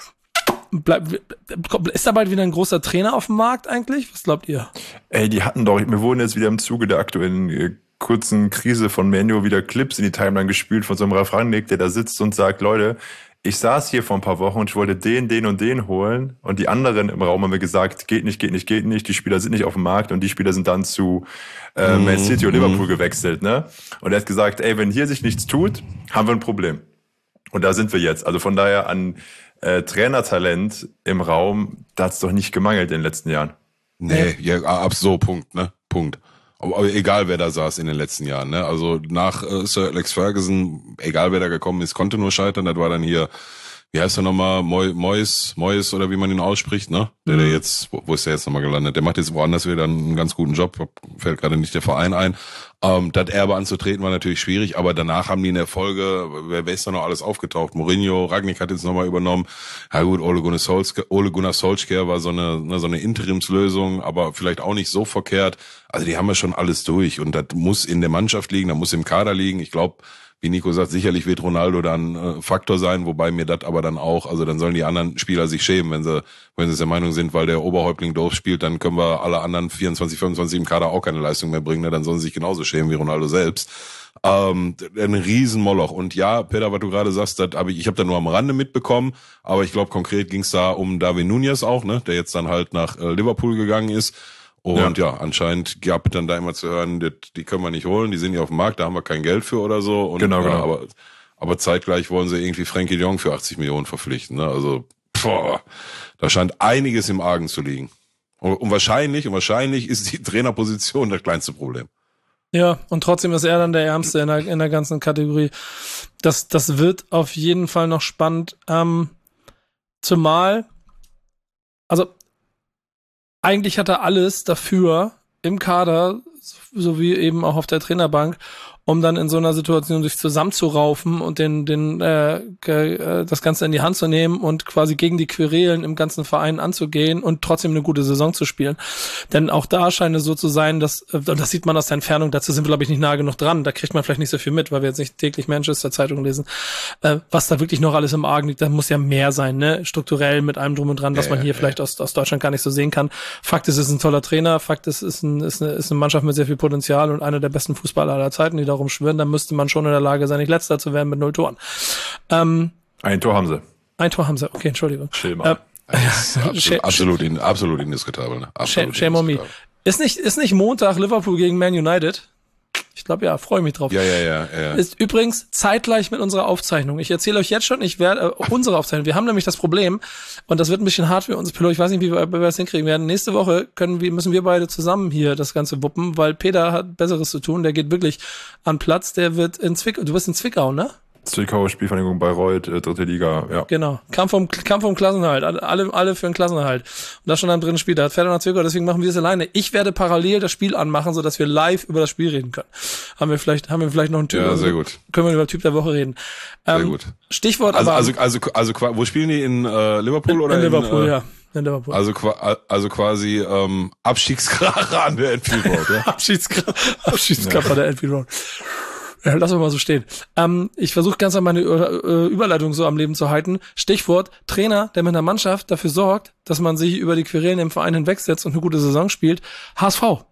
Bleib, ist da bald wieder ein großer Trainer auf dem Markt eigentlich? Was glaubt ihr? Ey, die hatten doch, wir wurden jetzt wieder im Zuge der aktuellen äh, kurzen Krise von Manu wieder Clips in die Timeline gespült von so einem Ralf Rangnick, der da sitzt und sagt, Leute, ich saß hier vor ein paar Wochen und ich wollte den, den und den holen und die anderen im Raum haben mir gesagt, geht nicht, geht nicht, geht nicht, die Spieler sind nicht auf dem Markt und die Spieler sind dann zu äh, Man City und Liverpool gewechselt, ne? Und er hat gesagt, ey, wenn hier sich nichts tut, haben wir ein Problem. Und da sind wir jetzt. Also von daher an äh, Trainertalent im Raum, da hat's doch nicht gemangelt in den letzten Jahren. Nee, ja, ab so, Punkt, ne? Punkt. Aber, aber egal, wer da saß in den letzten Jahren, ne? Also nach äh, Sir Alex Ferguson, egal wer da gekommen ist, konnte nur scheitern. Das war dann hier, wie heißt er nochmal, Moy, Moyes, Moyes oder wie man ihn ausspricht, ne? Der, der jetzt, wo, wo ist der jetzt nochmal gelandet? Der macht jetzt woanders wieder einen ganz guten Job, fällt gerade nicht der Verein ein. Ähm, das Erbe anzutreten war natürlich schwierig, aber danach haben die in der Folge, wer, wer ist da noch alles aufgetaucht? Mourinho, Rangnick hat jetzt nochmal übernommen. Ja gut, Ole Gunnar Solskjaer, Ole Gunnar Solskjaer war so eine, ne, so eine Interimslösung, aber vielleicht auch nicht so verkehrt. Also die haben ja schon alles durch und das muss in der Mannschaft liegen, das muss im Kader liegen. Ich glaube, wie Nico sagt, sicherlich wird Ronaldo dann äh, Faktor sein, wobei mir das aber dann auch, also dann sollen die anderen Spieler sich schämen, wenn sie wenn sie der Meinung sind, weil der Oberhäuptling doof spielt, dann können wir alle anderen vierundzwanzig, fünfundzwanzig im Kader auch keine Leistung mehr bringen, ne? Dann sollen sie sich genauso schämen wie Ronaldo selbst. Ähm, ein Riesenmoloch. Und ja, Peter, was du gerade sagst, das hab ich, ich habe da nur am Rande mitbekommen, aber ich glaube, konkret ging es da um Darwin Núñez auch, ne, der jetzt dann halt nach äh, Liverpool gegangen ist. Und ja. ja, anscheinend gab es dann da immer zu hören, die, die können wir nicht holen, die sind ja auf dem Markt, da haben wir kein Geld für oder so. Und, genau, genau. Ja, aber, aber zeitgleich wollen sie irgendwie Frankie de Jong für achtzig Millionen verpflichten. Ne? Also, boah, da scheint einiges im Argen zu liegen. Und, und wahrscheinlich, und wahrscheinlich ist die Trainerposition das kleinste Problem. Ja, und trotzdem ist er dann der Ärmste in der, in der ganzen Kategorie. Das, das wird auf jeden Fall noch spannend. Ähm, zumal, also, eigentlich hat er alles dafür im Kader, sowie eben auch auf der Trainerbank, um dann in so einer Situation sich zusammenzuraufen und den, den, äh, äh, das Ganze in die Hand zu nehmen und quasi gegen die Querelen im ganzen Verein anzugehen und trotzdem eine gute Saison zu spielen. Denn auch da scheint es so zu sein, dass, und das sieht man aus der Entfernung, dazu sind wir, glaube ich, nicht nah genug dran, da kriegt man vielleicht nicht so viel mit, weil wir jetzt nicht täglich Manchester-Zeitungen lesen, äh, was da wirklich noch alles im Argen liegt, da muss ja mehr sein, ne, strukturell mit allem drum und dran, was ja, man hier ja, vielleicht ja. aus, aus Deutschland gar nicht so sehen kann. Fakt ist, es ist ein toller Trainer, Fakt ist, es ist, ein, ist, eine, ist eine Mannschaft mit sehr viel Potenzial und einer der besten Fußballer aller Zeiten, die darum schwören, dann müsste man schon in der Lage sein, nicht Letzter zu werden mit null Toren. Ähm, ein Tor haben sie. Ein Tor haben sie, okay, Entschuldigung. Schilmer. Äh, absolut, absolut, in, absolut indiskutabel. Ne? Absolut Shame on me. Ist nicht, ist nicht Montag Liverpool gegen Man United? Ich glaube, ja, freue mich drauf. Ja, ja, ja, ja. Ist übrigens zeitgleich mit unserer Aufzeichnung. Ich erzähle euch jetzt schon, ich werde äh, unsere Aufzeichnung. Wir haben nämlich das Problem, und das wird ein bisschen hart für uns, Pillow. Ich weiß nicht, wie wir, wie wir das hinkriegen werden. Nächste Woche können wir, müssen wir beide zusammen hier das Ganze wuppen, weil Peter hat Besseres zu tun. Der geht wirklich an Platz. Der wird in Zwickau. Du bist in Zwickau, ne? Zwickau, Spielvereinigung Bayreuth, äh, dritte Liga, ja. Genau. Kampf um, Kampf um Klassenerhalt. Alle, alle für einen Klassenerhalt. Und das schon am dritten Spiel. Da fährt er nach Zwickau, deswegen machen wir es alleine. Ich werde parallel das Spiel anmachen, sodass wir live über das Spiel reden können. Haben wir vielleicht, haben wir vielleicht noch einen Typ. Ja, sehr gut. Können wir über den Typ der Woche reden. Ähm, sehr gut. Stichwort also, aber. Also, also, also, also, wo spielen die? In äh, Liverpool in, oder in Liverpool, in, äh, ja. In Liverpool. Also, also quasi ähm, Abstiegskracher an der Enfield Road, ja? Abstiegskracher Abstiegskracher der Enfield Road. Ja, lass mal so stehen. Ähm, ich versuche ganz an meine äh, Überleitung so am Leben zu halten. Stichwort Trainer, der mit einer Mannschaft dafür sorgt, dass man sich über die Querelen im Verein hinwegsetzt und eine gute Saison spielt. H S V.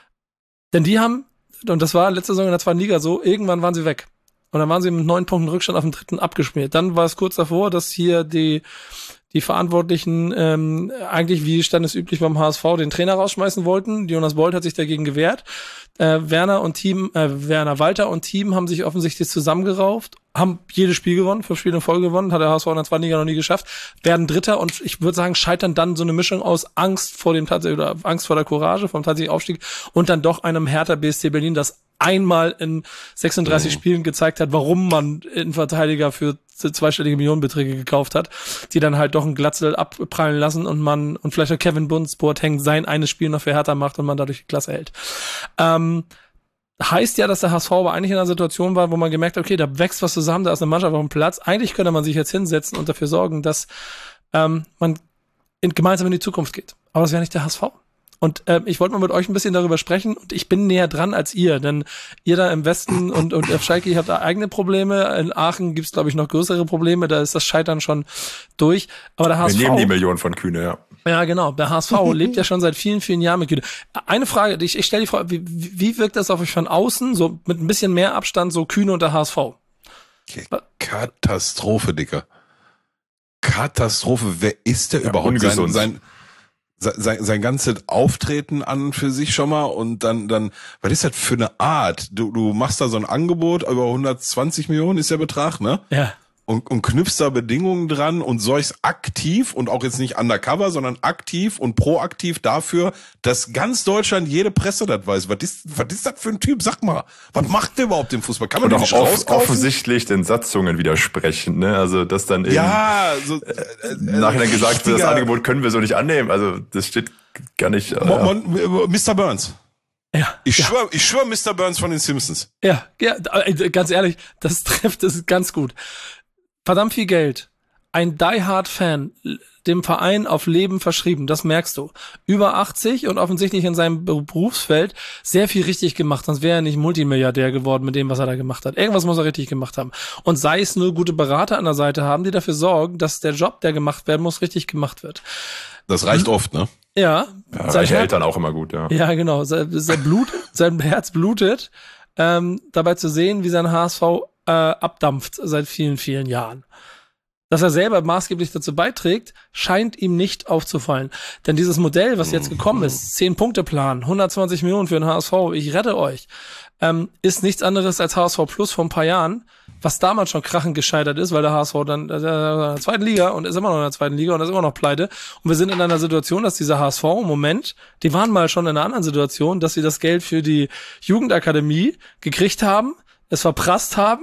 Denn die haben, und das war letzte Saison in der zweiten Liga so, irgendwann waren sie weg. Und dann waren sie mit neun Punkten Rückstand auf dem dritten abgeschmiert. Dann war es kurz davor, dass hier die die Verantwortlichen ähm, eigentlich, wie standesüblich beim H S V, den Trainer rausschmeißen wollten. Jonas Bold hat sich dagegen gewehrt. Äh, Werner und Team, äh, Werner Walter und Team haben sich offensichtlich zusammengerauft, haben jedes Spiel gewonnen, fünf Spiele in Folge gewonnen, hat der H S V in der zweiten Liga noch nie geschafft, werden Dritter und ich würde sagen, scheitern dann so eine Mischung aus Angst vor dem tatsächlich oder Angst vor der Courage vom tatsächlichen Aufstieg und dann doch einem Hertha B S C Berlin, das einmal in sechsunddreißig mhm. Spielen gezeigt hat, warum man Innenverteidiger für zweistellige Millionenbeträge gekauft hat, die dann halt doch ein Glatzel abprallen lassen und man, und vielleicht auch Kevin Bunz, Boateng sein eines Spiel noch für Hertha macht und man dadurch die Klasse hält. Ähm, heißt ja, dass der H S V aber eigentlich in einer Situation war, wo man gemerkt hat, okay, da wächst was zusammen, da ist eine Mannschaft auf dem Platz. Eigentlich könnte man sich jetzt hinsetzen und dafür sorgen, dass ähm, man in, gemeinsam in die Zukunft geht. Aber das wäre nicht der H S V. Und äh, ich wollte mal mit euch ein bisschen darüber sprechen und ich bin näher dran als ihr, denn ihr da im Westen und, und auf Schalke, ihr habt da eigene Probleme. In Aachen gibt's, glaube ich, noch größere Probleme, da ist das Scheitern schon durch. Aber der H S V... Wir nehmen die Millionen von Kühne, ja. Ja, genau. Der H S V lebt ja schon seit vielen, vielen Jahren mit Kühne. Eine Frage, ich, ich stelle die Frage, wie, wie wirkt das auf euch von außen, so mit ein bisschen mehr Abstand, so Kühne und der H S V? Katastrophe, Dicker. Katastrophe. Wer ist der ja, überhaupt? Ungesund. Sein, sein, sein, sein ganzes Auftreten an und für sich schon mal und dann, dann, was ist das für eine Art? Du, du machst da so ein Angebot, über hundertzwanzig Millionen ist der Betrag, ne? Ja. und, und knüpfst da Bedingungen dran und sorgst aktiv und auch jetzt nicht undercover, sondern aktiv und proaktiv dafür, dass ganz Deutschland, jede Presse das weiß. Was ist, was ist das für ein Typ? Sag mal, was macht der überhaupt im Fußball? Kann man und den nicht auch off- rauskaufen? offensichtlich den Satzungen widersprechen, ne? Also, dass dann eben Ja, so, äh, äh, nachher gesagt wird, das Angebot können wir so nicht annehmen. Also, das steht gar nicht. Äh, Mon, Mon, Mister Burns. Ja. Ich ja. schwör, ich schwör Mister Burns von den Simpsons. Ja, ja, ganz ehrlich, das trifft es ganz gut. Verdammt viel Geld. Ein Die-Hard-Fan, dem Verein auf Leben verschrieben, das merkst du. Über achtzig und offensichtlich in seinem Berufsfeld sehr viel richtig gemacht, sonst wäre er nicht Multimilliardär geworden mit dem, was er da gemacht hat. Irgendwas muss er richtig gemacht haben. Und sei es nur gute Berater an der Seite haben, die dafür sorgen, dass der Job, der gemacht werden muss, richtig gemacht wird. Das reicht hm. oft, ne? Ja. ja reiche Eltern auch immer gut, ja. Ja, genau. Sein, sein Blut, sein Herz blutet, ähm, dabei zu sehen, wie sein H S V äh, abdampft seit vielen, vielen Jahren. Dass er selber maßgeblich dazu beiträgt, scheint ihm nicht aufzufallen. Denn dieses Modell, was jetzt gekommen ist, zehn-Punkte-Plan, hundertzwanzig Millionen für den H S V, ich rette euch, ähm, ist nichts anderes als H S V Plus vor ein paar Jahren, was damals schon krachend gescheitert ist, weil der H S V dann äh, in der zweiten Liga und ist immer noch in der zweiten Liga und ist immer noch pleite. Und wir sind in einer Situation, dass dieser H S V im Moment, die waren mal schon in einer anderen Situation, dass sie das Geld für die Jugendakademie gekriegt haben, es verprasst haben,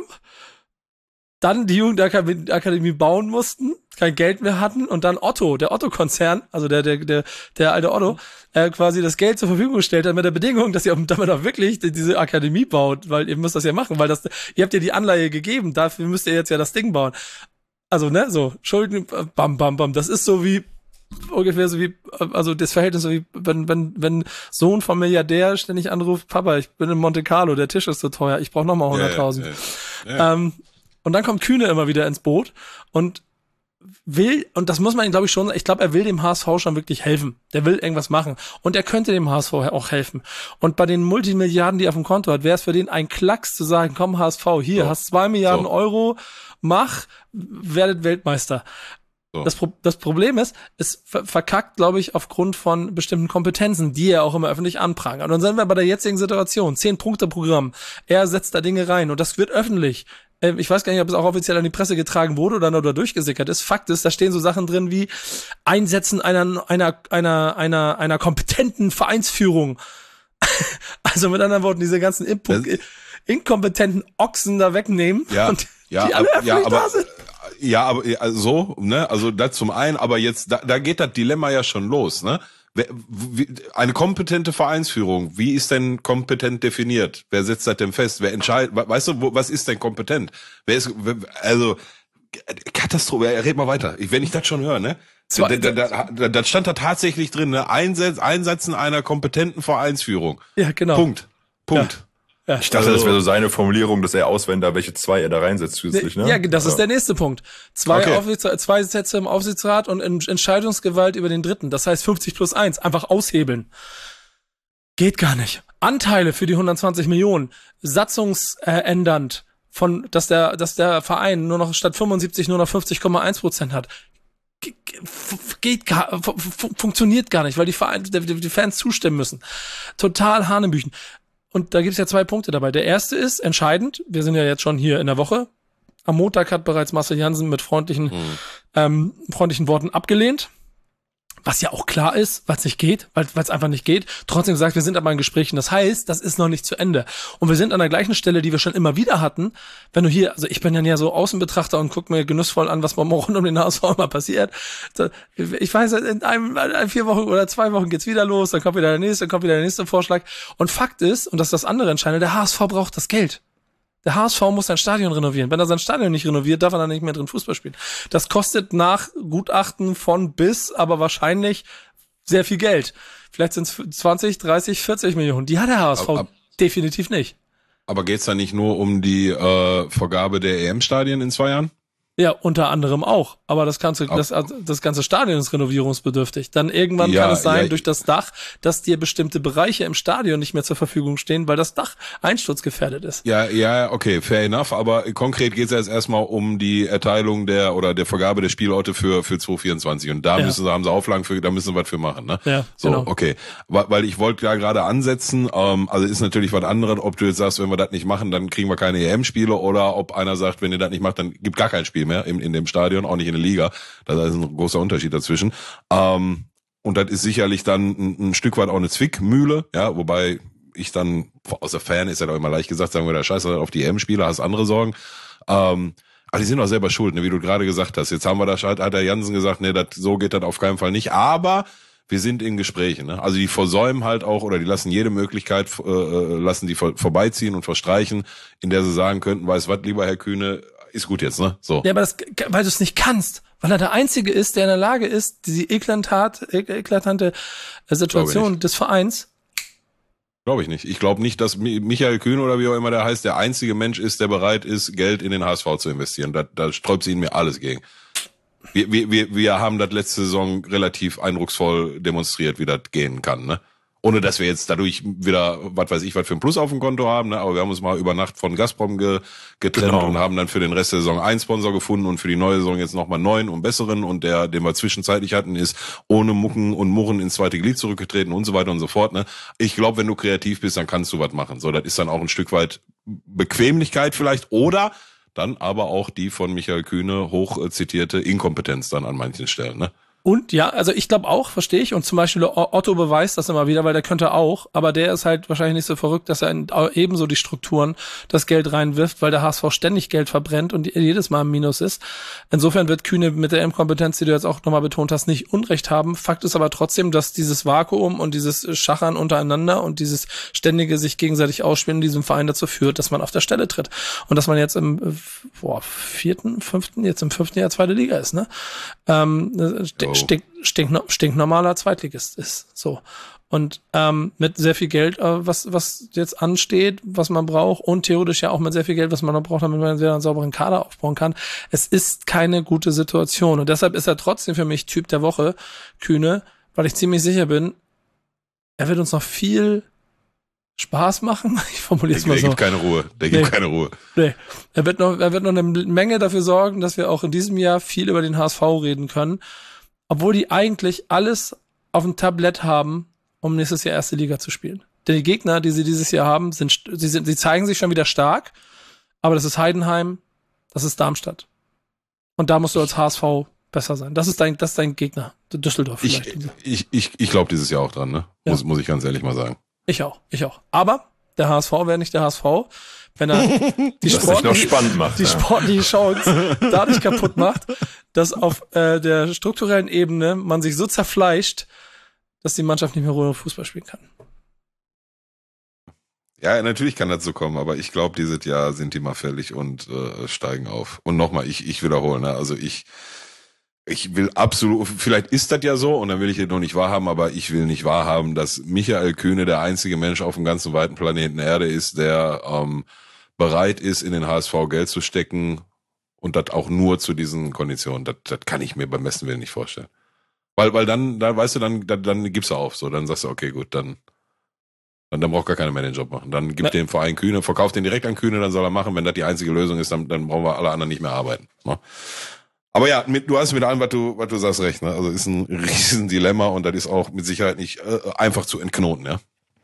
dann die Jugendakademie bauen mussten, kein Geld mehr hatten und dann Otto, der Otto-Konzern, also der der der der alte Otto, äh, quasi das Geld zur Verfügung gestellt hat mit der Bedingung, dass ihr damit auch wirklich diese Akademie baut, weil ihr müsst das ja machen, weil das ihr habt ja die Anleihe gegeben, dafür müsst ihr jetzt ja das Ding bauen. Also, ne, so Schulden, bam bam bam, das ist so wie ungefähr so wie, also das Verhältnis so wie, wenn wenn wenn Sohn vom Milliardär ständig anruft, Papa, ich bin in Monte Carlo, der Tisch ist so teuer, ich brauche nochmal hunderttausend. Ja, ja, ja. ähm, Und dann kommt Kühne immer wieder ins Boot und will, und das muss man ihm, glaube ich, schon, ich glaube, er will dem H S V schon wirklich helfen. Der will irgendwas machen. Und er könnte dem H S V auch helfen. Und bei den Multimilliarden, die er auf dem Konto hat, wäre es für den ein Klacks zu sagen, komm H S V, hier, so. hast zwei Milliarden so. Euro, mach, werdet Weltmeister. So. Das, Pro- das Problem ist, es ver- verkackt, glaube ich, aufgrund von bestimmten Kompetenzen, die er auch immer öffentlich anprangert. Und dann sind wir bei der jetzigen Situation, zehn-Punkte-Programm. Er setzt da Dinge rein und das wird öffentlich. Ich weiß gar nicht, ob es auch offiziell an die Presse getragen wurde oder nur da durchgesickert ist. Fakt ist, da stehen so Sachen drin wie Einsetzen einer, einer, einer, einer, einer kompetenten Vereinsführung. Also mit anderen Worten, diese ganzen Impu- inkompetenten Ochsen da wegnehmen. Ja, und ja, die alle ab, ja, aber, da sind. ja, aber also, so, ne, also das zum einen, aber jetzt, da, da geht das Dilemma ja schon los, ne? Eine kompetente Vereinsführung, wie ist denn kompetent definiert? Wer setzt das denn fest? Wer entscheidet? Weißt du, was ist denn kompetent? Wer ist, also, Katastrophe, red mal weiter. Wenn ich das schon höre, ne? Da, da, da, da stand da tatsächlich drin, ne? Einsatz, Einsetzen einer kompetenten Vereinsführung. Ja, genau. Punkt. Punkt. Ja. Ja. Ich dachte, also, das wäre so seine Formulierung, dass er auswendet, welche zwei er da reinsetzt zusätzlich, ne? Ja, das ist ja. der nächste Punkt. Zwei, okay. Aufsichts- zwei Sätze im Aufsichtsrat und Entscheidungsgewalt über den dritten. Das heißt fünfzig plus eins. Einfach aushebeln. Geht gar nicht. Anteile für die hundertzwanzig Millionen. Satzungsändernd von, dass der, dass der Verein nur noch statt fünfundsiebzig nur noch fünfzig Komma eins Prozent hat. Geht gar, funktioniert gar nicht, weil die Vereine, die Fans zustimmen müssen. Total Hanebüchen. Und da gibt's ja zwei Punkte dabei. Der erste ist entscheidend. Wir sind ja jetzt schon hier in der Woche. Am Montag hat bereits Marcel Janssen mit freundlichen, mhm. ähm, freundlichen Worten abgelehnt. Was ja auch klar ist, weil es nicht geht, weil es einfach nicht geht. Trotzdem gesagt, wir sind aber in Gesprächen. Das heißt, das ist noch nicht zu Ende. Und wir sind an der gleichen Stelle, die wir schon immer wieder hatten. Wenn du hier, also ich bin ja ja so Außenbetrachter und guck mir genussvoll an, was rund um den H S V immer passiert. Ich weiß, in einem, in vier Wochen oder zwei Wochen geht's wieder los, dann kommt wieder der nächste, dann kommt wieder der nächste Vorschlag. Und Fakt ist, und das ist das andere Entscheidende, der H S V braucht das Geld. Der H S V muss sein Stadion renovieren. Wenn er sein Stadion nicht renoviert, darf er dann nicht mehr drin Fußball spielen. Das kostet nach Gutachten von bis, aber wahrscheinlich sehr viel Geld. Vielleicht sind es zwanzig, dreißig, vierzig Millionen. Die hat der H S V ab, ab, definitiv nicht. Aber geht's da nicht nur um die äh, Vergabe der E M-Stadien in zwei Jahren? Ja, unter anderem auch. Aber das ganze, das, das ganze Stadion ist renovierungsbedürftig. Dann irgendwann ja, kann es sein, ja, durch das Dach, dass dir bestimmte Bereiche im Stadion nicht mehr zur Verfügung stehen, weil das Dach einsturzgefährdet ist. Ja, ja, okay, fair enough. Aber konkret geht es jetzt erstmal um die Erteilung der oder der Vergabe der Spielorte für für zwanzig vierundzwanzig. Und da ja. müssen sie, haben sie Auflagen für, da müssen sie was für machen, ne? Ja, so, genau. Okay. Weil ich wollte da gerade ansetzen, ähm, also ist natürlich was anderes, ob du jetzt sagst, wenn wir das nicht machen, dann kriegen wir keine E M-Spiele, oder ob einer sagt, wenn ihr das nicht macht, dann gibt gar kein Spiel mehr in, in dem Stadion, auch nicht in der Liga. Da ist ein großer Unterschied dazwischen. Ähm, und das ist sicherlich dann ein, ein Stück weit auch eine Zwickmühle, ja, wobei ich dann, außer Fan ist ja doch immer leicht gesagt, sagen wir, da scheiße auf die E M-Spieler, hast andere Sorgen. Ähm, aber die sind auch selber schuld, ne, wie du gerade gesagt hast. Jetzt haben wir da, hat der Jansen gesagt, ne, das, so geht das auf keinen Fall nicht. Aber wir sind in Gesprächen, ne? Also die versäumen halt auch, oder die lassen jede Möglichkeit, äh, lassen die vor, vorbeiziehen und verstreichen, in der sie sagen könnten, weiß was, lieber Herr Kühne, ist gut jetzt, ne? So. Ja, aber das, weil du es nicht kannst. Weil er der Einzige ist, der in der Lage ist, diese eklatant, eklatante Situation des Vereins. Glaube ich nicht. Ich glaube nicht, dass Michael Kühne oder wie auch immer der heißt, der einzige Mensch ist, der bereit ist, Geld in den H S V zu investieren. Da, da sträubt sie ihn mir alles gegen. Wir, wir, wir, wir haben das letzte Saison relativ eindrucksvoll demonstriert, wie das gehen kann, ne? Ohne, dass wir jetzt dadurch wieder, was weiß ich, was für ein Plus auf dem Konto haben, ne? Aber wir haben uns mal über Nacht von Gazprom ge, getrennt genau. und haben dann für den Rest der Saison einen Sponsor gefunden und für die neue Saison jetzt nochmal neun und besseren, und der, den wir zwischenzeitlich hatten, ist ohne Mucken und Murren ins zweite Glied zurückgetreten und so weiter und so fort, ne? Ich glaube, wenn du kreativ bist, dann kannst du was machen. So, das ist dann auch ein Stück weit Bequemlichkeit vielleicht, oder dann aber auch die von Michael Kühne hoch zitierte Inkompetenz dann an manchen Stellen, ne? Und ja, also ich glaube auch, verstehe ich. Und zum Beispiel Otto beweist das immer wieder, weil der könnte auch, aber der ist halt wahrscheinlich nicht so verrückt, dass er in ebenso die Strukturen das Geld reinwirft, weil der H S V ständig Geld verbrennt und jedes Mal im Minus ist. Insofern wird Kühne mit der Inkompetenz, die du jetzt auch nochmal betont hast, nicht Unrecht haben. Fakt ist aber trotzdem, dass dieses Vakuum und dieses Schachern untereinander und dieses ständige sich gegenseitig ausspielen in diesem Verein dazu führt, dass man auf der Stelle tritt. Und dass man jetzt im boah, vierten, fünften, jetzt im fünften Jahr zweite Liga ist, ne? Ähm, Stink, stink, stinknormaler Zweitligist ist so. Und ähm, mit sehr viel Geld, äh, was was jetzt ansteht, was man braucht, und theoretisch ja auch mit sehr viel Geld, was man noch braucht, damit man wieder einen sauberen Kader aufbauen kann. Es ist keine gute Situation. Und deshalb ist er trotzdem für mich Typ der Woche, Kühne, weil ich ziemlich sicher bin, er wird uns noch viel Spaß machen. Ich formuliere es mal so. Der gibt keine Ruhe. Der gibt nee. keine Ruhe. Nee. Er wird noch, er wird noch eine Menge dafür sorgen, dass wir auch in diesem Jahr viel über den H S V reden können. Obwohl die eigentlich alles auf dem Tablett haben, um nächstes Jahr erste Liga zu spielen. Denn die Gegner, die sie dieses Jahr haben, sind, sie sind, sie zeigen sich schon wieder stark. Aber das ist Heidenheim, das ist Darmstadt. Und da musst du als H S V besser sein. Das ist dein, das ist dein Gegner. Düsseldorf vielleicht. Ich, ich, ich, ich glaube dieses Jahr auch dran, ne? Ja. Muss, muss ich ganz ehrlich mal sagen. Ich auch, ich auch. Aber der H S V wäre nicht der H S V, wenn er die, sportliche, macht, die ja. sportliche Chance dadurch kaputt macht, dass auf äh, der strukturellen Ebene man sich so zerfleischt, dass die Mannschaft nicht mehr ruhig Fußball spielen kann. Ja, natürlich kann das so kommen, aber ich glaube, dieses Jahr sind die mal fällig und äh, steigen auf. Und nochmal, ich, ich wiederhole, ne? Also ich Ich will absolut, vielleicht ist das ja so, und dann will ich es noch nicht wahrhaben, aber ich will nicht wahrhaben, dass Michael Kühne der einzige Mensch auf dem ganzen weiten Planeten Erde ist, der ähm, bereit ist, in den H S V Geld zu stecken, und das auch nur zu diesen Konditionen. Das, das kann ich mir beim besten Willen nicht vorstellen. Weil, weil dann, da weißt du, dann, dann, dann gibst du auf, so, dann sagst du, okay, gut, dann, dann, dann braucht gar keiner mehr den Job machen. Dann gibt ja. dem Verein Kühne, verkauft den direkt an Kühne, dann soll er machen. Wenn das die einzige Lösung ist, dann, dann brauchen wir alle anderen nicht mehr arbeiten. Ne? Aber ja, mit, du hast mit allem, was du, was du sagst, recht, ne? Also ist ein riesen Dilemma, und das ist auch mit Sicherheit nicht äh, einfach zu entknoten, ja.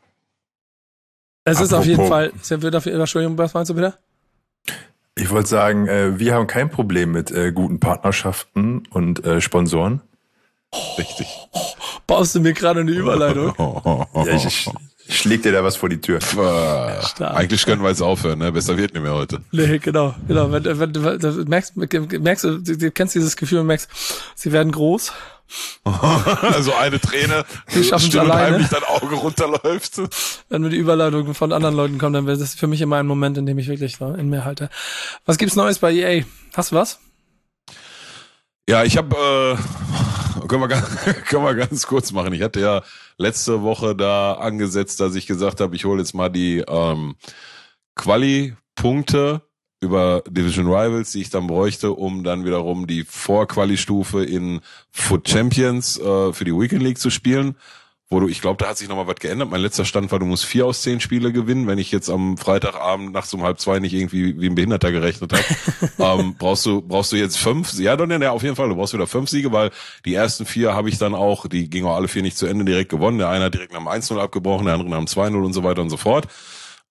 Es ist auf jeden Fall, es wird dafür, Entschuldigung, was meinst du bitte? Ich wollte sagen, äh, wir haben kein Problem mit äh, guten Partnerschaften und äh, Sponsoren. Richtig. Oh, baust du mir gerade eine Überleitung? Ja, ich, ich, ich schläg dir da was vor die Tür. Äh, eigentlich können wir jetzt aufhören, ne? Besser wird nicht mehr heute. Nee, genau, genau. Wenn, wenn, wenn, wenn, merkst, merkst du, du kennst dieses Gefühl und merkst, sie werden groß. Also eine Träne, die schaffen es alleine, heimlich dein Auge runterläuft. Wenn nur die Überleitung von anderen Leuten kommen, dann wäre das für mich immer ein Moment, in dem ich wirklich in mir halte. Was gibt's Neues bei E A? Hast du was? Ja, ich habe, äh, können wir, ganz, können wir ganz kurz machen. Ich hatte ja letzte Woche da angesetzt, dass ich gesagt habe, ich hole jetzt mal die ähm, Quali-Punkte über Division Rivals, die ich dann bräuchte, um dann wiederum die Vor-Quali-Stufe in Foot Champions äh, für die Weekend League zu spielen. Wo du, ich glaube, da hat sich nochmal was geändert. Mein letzter Stand war, du musst vier aus zehn Spiele gewinnen. Wenn ich jetzt am Freitagabend nachts um halb zwei nicht irgendwie wie ein Behinderter gerechnet habe, ähm, brauchst du brauchst du jetzt fünf. Ja, dann ja, auf jeden Fall. Du brauchst wieder fünf Siege, weil die ersten vier habe ich dann auch, die gingen auch alle vier nicht zu Ende, direkt gewonnen. Der eine hat direkt nach dem eins null abgebrochen, der andere nach dem zwei null und so weiter und so fort.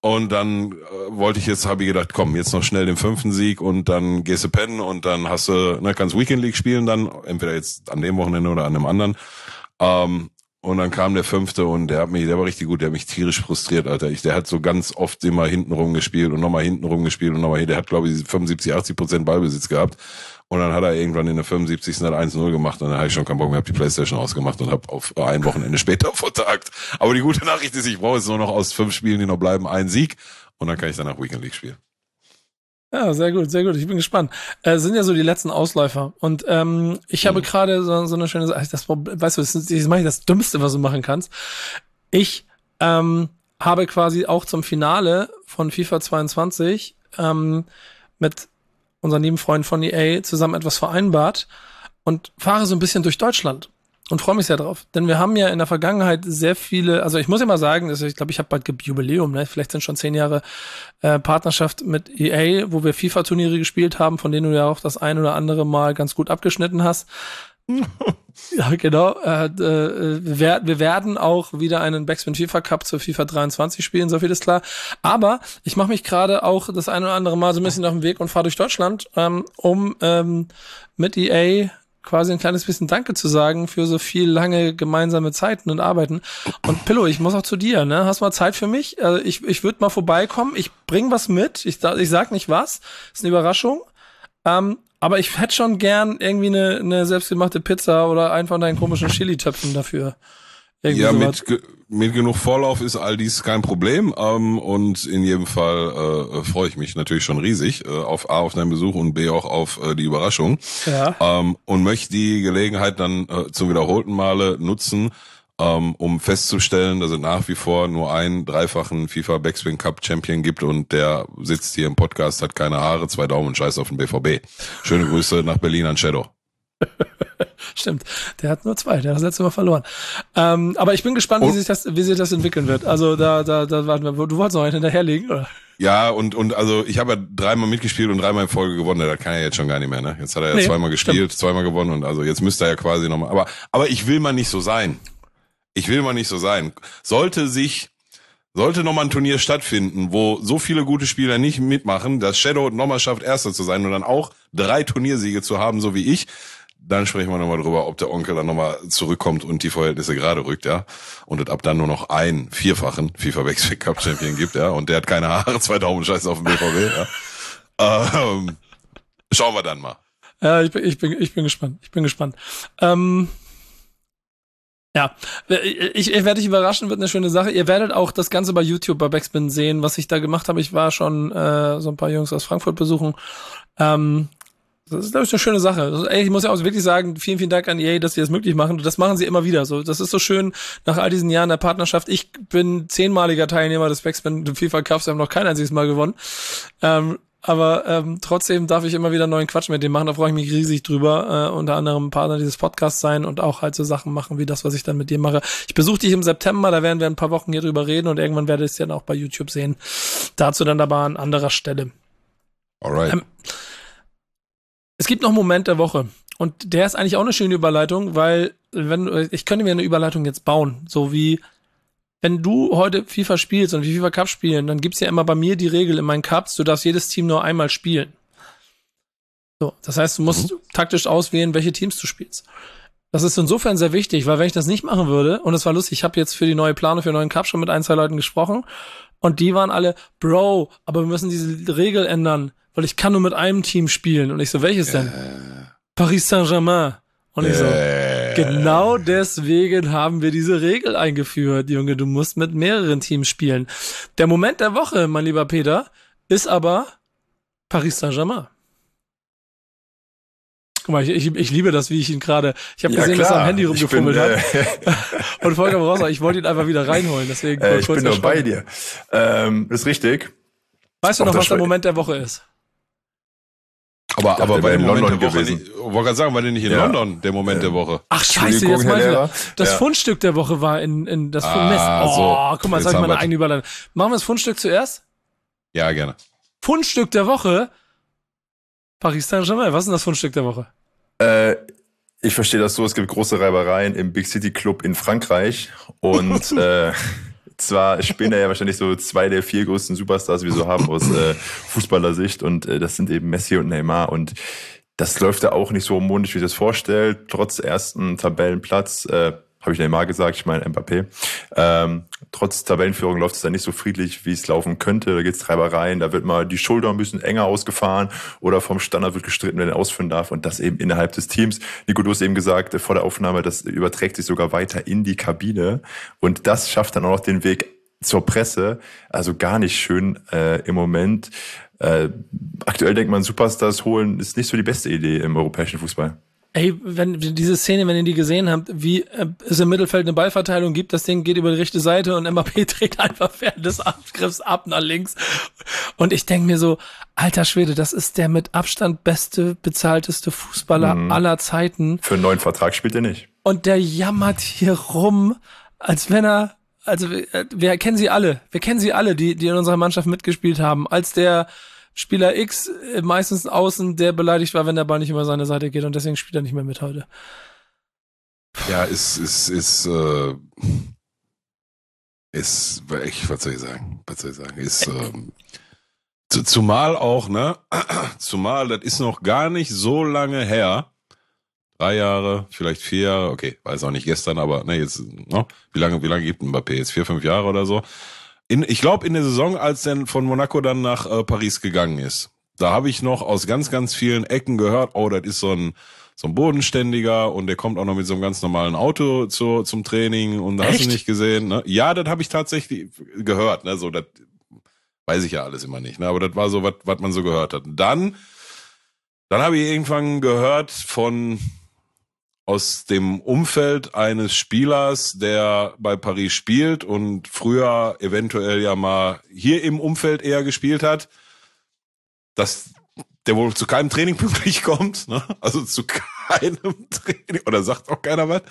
Und dann äh, wollte ich jetzt, habe ich gedacht, komm, jetzt noch schnell den fünften Sieg und dann gehst du pennen und dann hast du, ne, kannst Weekend League spielen dann, entweder jetzt an dem Wochenende oder an dem anderen. Ähm, und dann kam der fünfte und der hat mich, der war richtig gut, der hat mich tierisch frustriert, Alter. Ich, der hat so ganz oft immer hinten rumgespielt und nochmal hinten rumgespielt und nochmal hier. Der hat, glaube ich, fünfundsiebzig, achtzig Prozent Ballbesitz gehabt. Und dann hat er irgendwann in der fünfundsiebzigsten hat eins null gemacht und dann habe ich schon keinen Bock mehr, hab die Playstation ausgemacht und habe auf ein Wochenende später vertagt. Aber die gute Nachricht ist, ich brauche jetzt nur noch aus fünf Spielen, die noch bleiben, einen Sieg und dann kann ich danach Weekend League spielen. Ja, sehr gut, sehr gut. Ich bin gespannt. Äh, sind ja so die letzten Ausläufer. Und ähm, ich habe mhm. gerade so, so eine schöne Sache. Das, weißt du, das ist, das mache ich das Dümmste, was du machen kannst. Ich ähm, habe quasi auch zum Finale von FIFA zweiundzwanzig ähm, mit unseren lieben Freunden von E A zusammen etwas vereinbart und fahre so ein bisschen durch Deutschland und freue mich sehr drauf. Denn wir haben ja in der Vergangenheit sehr viele, also ich muss ja mal sagen, also ich glaube, ich habe bald Jubiläum, ne? Vielleicht sind schon zehn Jahre äh, Partnerschaft mit E A, wo wir FIFA-Turniere gespielt haben, von denen du ja auch das ein oder andere Mal ganz gut abgeschnitten hast. Ja, genau. Äh, äh, wir, wir werden auch wieder einen Backspin FIFA Cup zur FIFA dreiundzwanzig spielen, so viel ist klar. Aber ich mache mich gerade auch das ein oder andere Mal so ein bisschen auf den Weg und fahre durch Deutschland, ähm, um ähm, mit E A quasi ein kleines bisschen Danke zu sagen für so viel lange gemeinsame Zeiten und Arbeiten. Und Pillow, ich muss auch zu dir, ne? Hast mal Zeit für mich? Also ich ich würde mal vorbeikommen. Ich bring was mit. Ich, ich sag nicht was. Ist eine Überraschung. Ähm, aber ich hätte schon gern irgendwie eine, eine selbstgemachte Pizza oder einen von deinen komischen Chili-Töpfen dafür. Irgendwie ja, sowas. mit, mit genug Vorlauf ist all dies kein Problem. Ähm, und in jedem Fall äh, freue ich mich natürlich schon riesig äh, auf A, auf deinen Besuch und B, auch auf äh, die Überraschung. Ja. Ähm, und möchte die Gelegenheit dann äh, zum wiederholten Male nutzen, ähm, um festzustellen, dass es nach wie vor nur einen dreifachen FIFA Backspin Cup Champion gibt und der sitzt hier im Podcast, hat keine Haare, zwei Daumen und scheiß auf den B V B. Schöne Grüße nach Berlin an Shadow. Stimmt, der hat nur zwei, der hat das letzte Mal verloren. Ähm, aber ich bin gespannt, wie sich das, wie sich das entwickeln wird. Also da, da, da warten wir. Du wolltest noch einen hinterherlegen, oder? Ja, und und also ich habe ja dreimal mitgespielt und dreimal in Folge gewonnen. Das kann er jetzt schon gar nicht mehr, ne? Jetzt hat er ja nee, zweimal gespielt, stimmt. zweimal gewonnen und also jetzt müsste er ja quasi nochmal. Aber aber ich will mal nicht so sein. Ich will mal nicht so sein. Sollte sich, sollte nochmal ein Turnier stattfinden, wo so viele gute Spieler nicht mitmachen, dass Shadow nochmal schafft, Erster zu sein und dann auch drei Turniersiege zu haben, so wie ich, dann sprechen wir nochmal drüber, ob der Onkel dann nochmal zurückkommt und die Verhältnisse gerade rückt, ja. Und es ab dann nur noch einen vierfachen FIFA Backspin Cup Champion gibt, ja. Und der hat keine Haare, zwei Daumen scheiße auf dem B V B, ja. Ähm, schauen wir dann mal. Ja, ich bin, ich bin, ich bin gespannt. Ich bin gespannt. Ähm, Ja, ich, ich werde dich überraschen, wird eine schöne Sache. Ihr werdet auch das Ganze bei YouTube bei Backspin sehen, was ich da gemacht habe. Ich war schon äh, so ein paar Jungs aus Frankfurt besuchen. Ähm, das ist, glaube ich, eine schöne Sache. Also, ey, ich muss ja auch wirklich sagen, vielen, vielen Dank an E A, dass sie das möglich machen. Das machen sie immer wieder. So, das ist so schön nach all diesen Jahren der Partnerschaft. Ich bin zehnmaliger Teilnehmer des Backspin FIFA Cups, wir haben noch kein einziges Mal gewonnen. Ähm, Aber ähm, trotzdem darf ich immer wieder neuen Quatsch mit dem machen, da freue ich mich riesig drüber. Äh, unter anderem Partner dieses Podcasts sein und auch halt so Sachen machen, wie das, was ich dann mit dir mache. Ich besuche dich im September, da werden wir ein paar Wochen hier drüber reden und irgendwann werdet ihr es dann auch bei YouTube sehen. Dazu dann aber an anderer Stelle. Alright. Ähm, es gibt noch einen Moment der Woche und der ist eigentlich auch eine schöne Überleitung, weil wenn ich könnte mir eine Überleitung jetzt bauen, so wie wenn du heute FIFA spielst und FIFA Cup spielen, dann gibt's ja immer bei mir die Regel in meinen Cups, du darfst jedes Team nur einmal spielen. So, das heißt, du musst mhm. taktisch auswählen, welche Teams du spielst. Das ist insofern sehr wichtig, weil wenn ich das nicht machen würde, und es war lustig, ich habe jetzt für die neue Planung für den neuen Cup schon mit ein, zwei Leuten gesprochen und die waren alle, Bro, aber wir müssen diese Regel ändern, weil ich kann nur mit einem Team spielen. Und ich so, welches denn? Äh. Paris Saint-Germain. Und ich so, äh. genau deswegen haben wir diese Regel eingeführt, Junge, du musst mit mehreren Teams spielen. Der Moment der Woche, mein lieber Peter, ist aber Paris Saint-Germain. Guck mal, ich, ich, ich liebe das, wie ich ihn gerade, ich habe ja, gesehen, klar. dass er am Handy rumgefummelt bin, hat. Äh, und Volker Brauser, ich wollte ihn einfach wieder reinholen, deswegen. Äh, ich bin nur bei dir. Ähm, ist richtig. Weißt du noch, was der Moment der Woche ist? Aber, aber bei dem Moment der Woche, nicht, ich wollte gerade sagen, war der nicht in ja. London, der Moment ja. der Woche? Ach scheiße, jetzt mal wieder. Das ja. Fundstück der Woche war in, in das ah, Oh, so. guck mal, jetzt, jetzt habe ich meine eigene Überleitung. Machen wir das Fundstück zuerst? Ja, gerne. Fundstück der Woche? Paris Saint-Germain, was ist denn das Fundstück der Woche? Äh, ich verstehe das so, es gibt große Reibereien im Big City Club in Frankreich und äh, zwar spielen da ja wahrscheinlich so zwei der vier größten Superstars, die wir so haben aus äh, Fußballersicht und äh, das sind eben Messi und Neymar und das läuft da auch nicht so harmonisch, wie ich das vorstelle. Trotz ersten Tabellenplatz, äh, habe ich Neymar gesagt, ich meine Mbappé. Ähm, trotz Tabellenführung läuft es da nicht so friedlich, wie es laufen könnte. Da geht's Treibereien, da wird mal die Schulter ein bisschen enger ausgefahren oder vom Standard wird gestritten, wer den ausführen darf und das eben innerhalb des Teams. Nico, du hast eben gesagt, vor der Aufnahme, das überträgt sich sogar weiter in die Kabine und das schafft dann auch noch den Weg zur Presse. Also gar nicht schön äh, im Moment. Äh, aktuell denkt man, Superstars holen ist nicht so die beste Idee im europäischen Fußball. Ey, wenn diese Szene, wenn ihr die gesehen habt, wie äh, es im Mittelfeld eine Ballverteilung gibt, das Ding geht über die rechte Seite und Mbappé dreht einfach während des Angriffs ab nach links. Und ich denke mir so, alter Schwede, das ist der mit Abstand beste, bezahlteste Fußballer mhm. aller Zeiten. Für einen neuen Vertrag spielt er nicht. Und der jammert hier rum, als wenn er, also wir, wir kennen sie alle, wir kennen sie alle, die, die in unserer Mannschaft mitgespielt haben, als der Spieler X, meistens außen, der beleidigt war, wenn der Ball nicht über seine Seite geht und deswegen spielt er nicht mehr mit heute. Ja, ist, ist, ist, äh, ist, ich, was soll ich sagen, was soll ich sagen, ist, ähm, zumal auch, ne, zumal, das ist noch gar nicht so lange her, drei Jahre, vielleicht vier Jahre, okay, weiß auch nicht gestern, aber, ne, jetzt, ne, wie lange, wie lange gibt Mbappé jetzt, vier, fünf Jahre oder so? In, ich glaube, in der Saison, als er von Monaco dann nach äh, Paris gegangen ist, da habe ich noch aus ganz, ganz vielen Ecken gehört, oh, das ist so ein so ein Bodenständiger und der kommt auch noch mit so einem ganz normalen Auto zu, zum Training und da hast du nicht gesehen, ne? Ja, das habe ich tatsächlich gehört, ne? So, das weiß ich ja alles immer nicht, ne? Aber das war so, was was man so gehört hat. Dann, dann habe ich irgendwann gehört von aus dem Umfeld eines Spielers, der bei Paris spielt und früher eventuell ja mal hier im Umfeld eher gespielt hat, dass der wohl zu keinem Training pünktlich kommt, ne? Also zu keinem Training, oder sagt auch keiner was.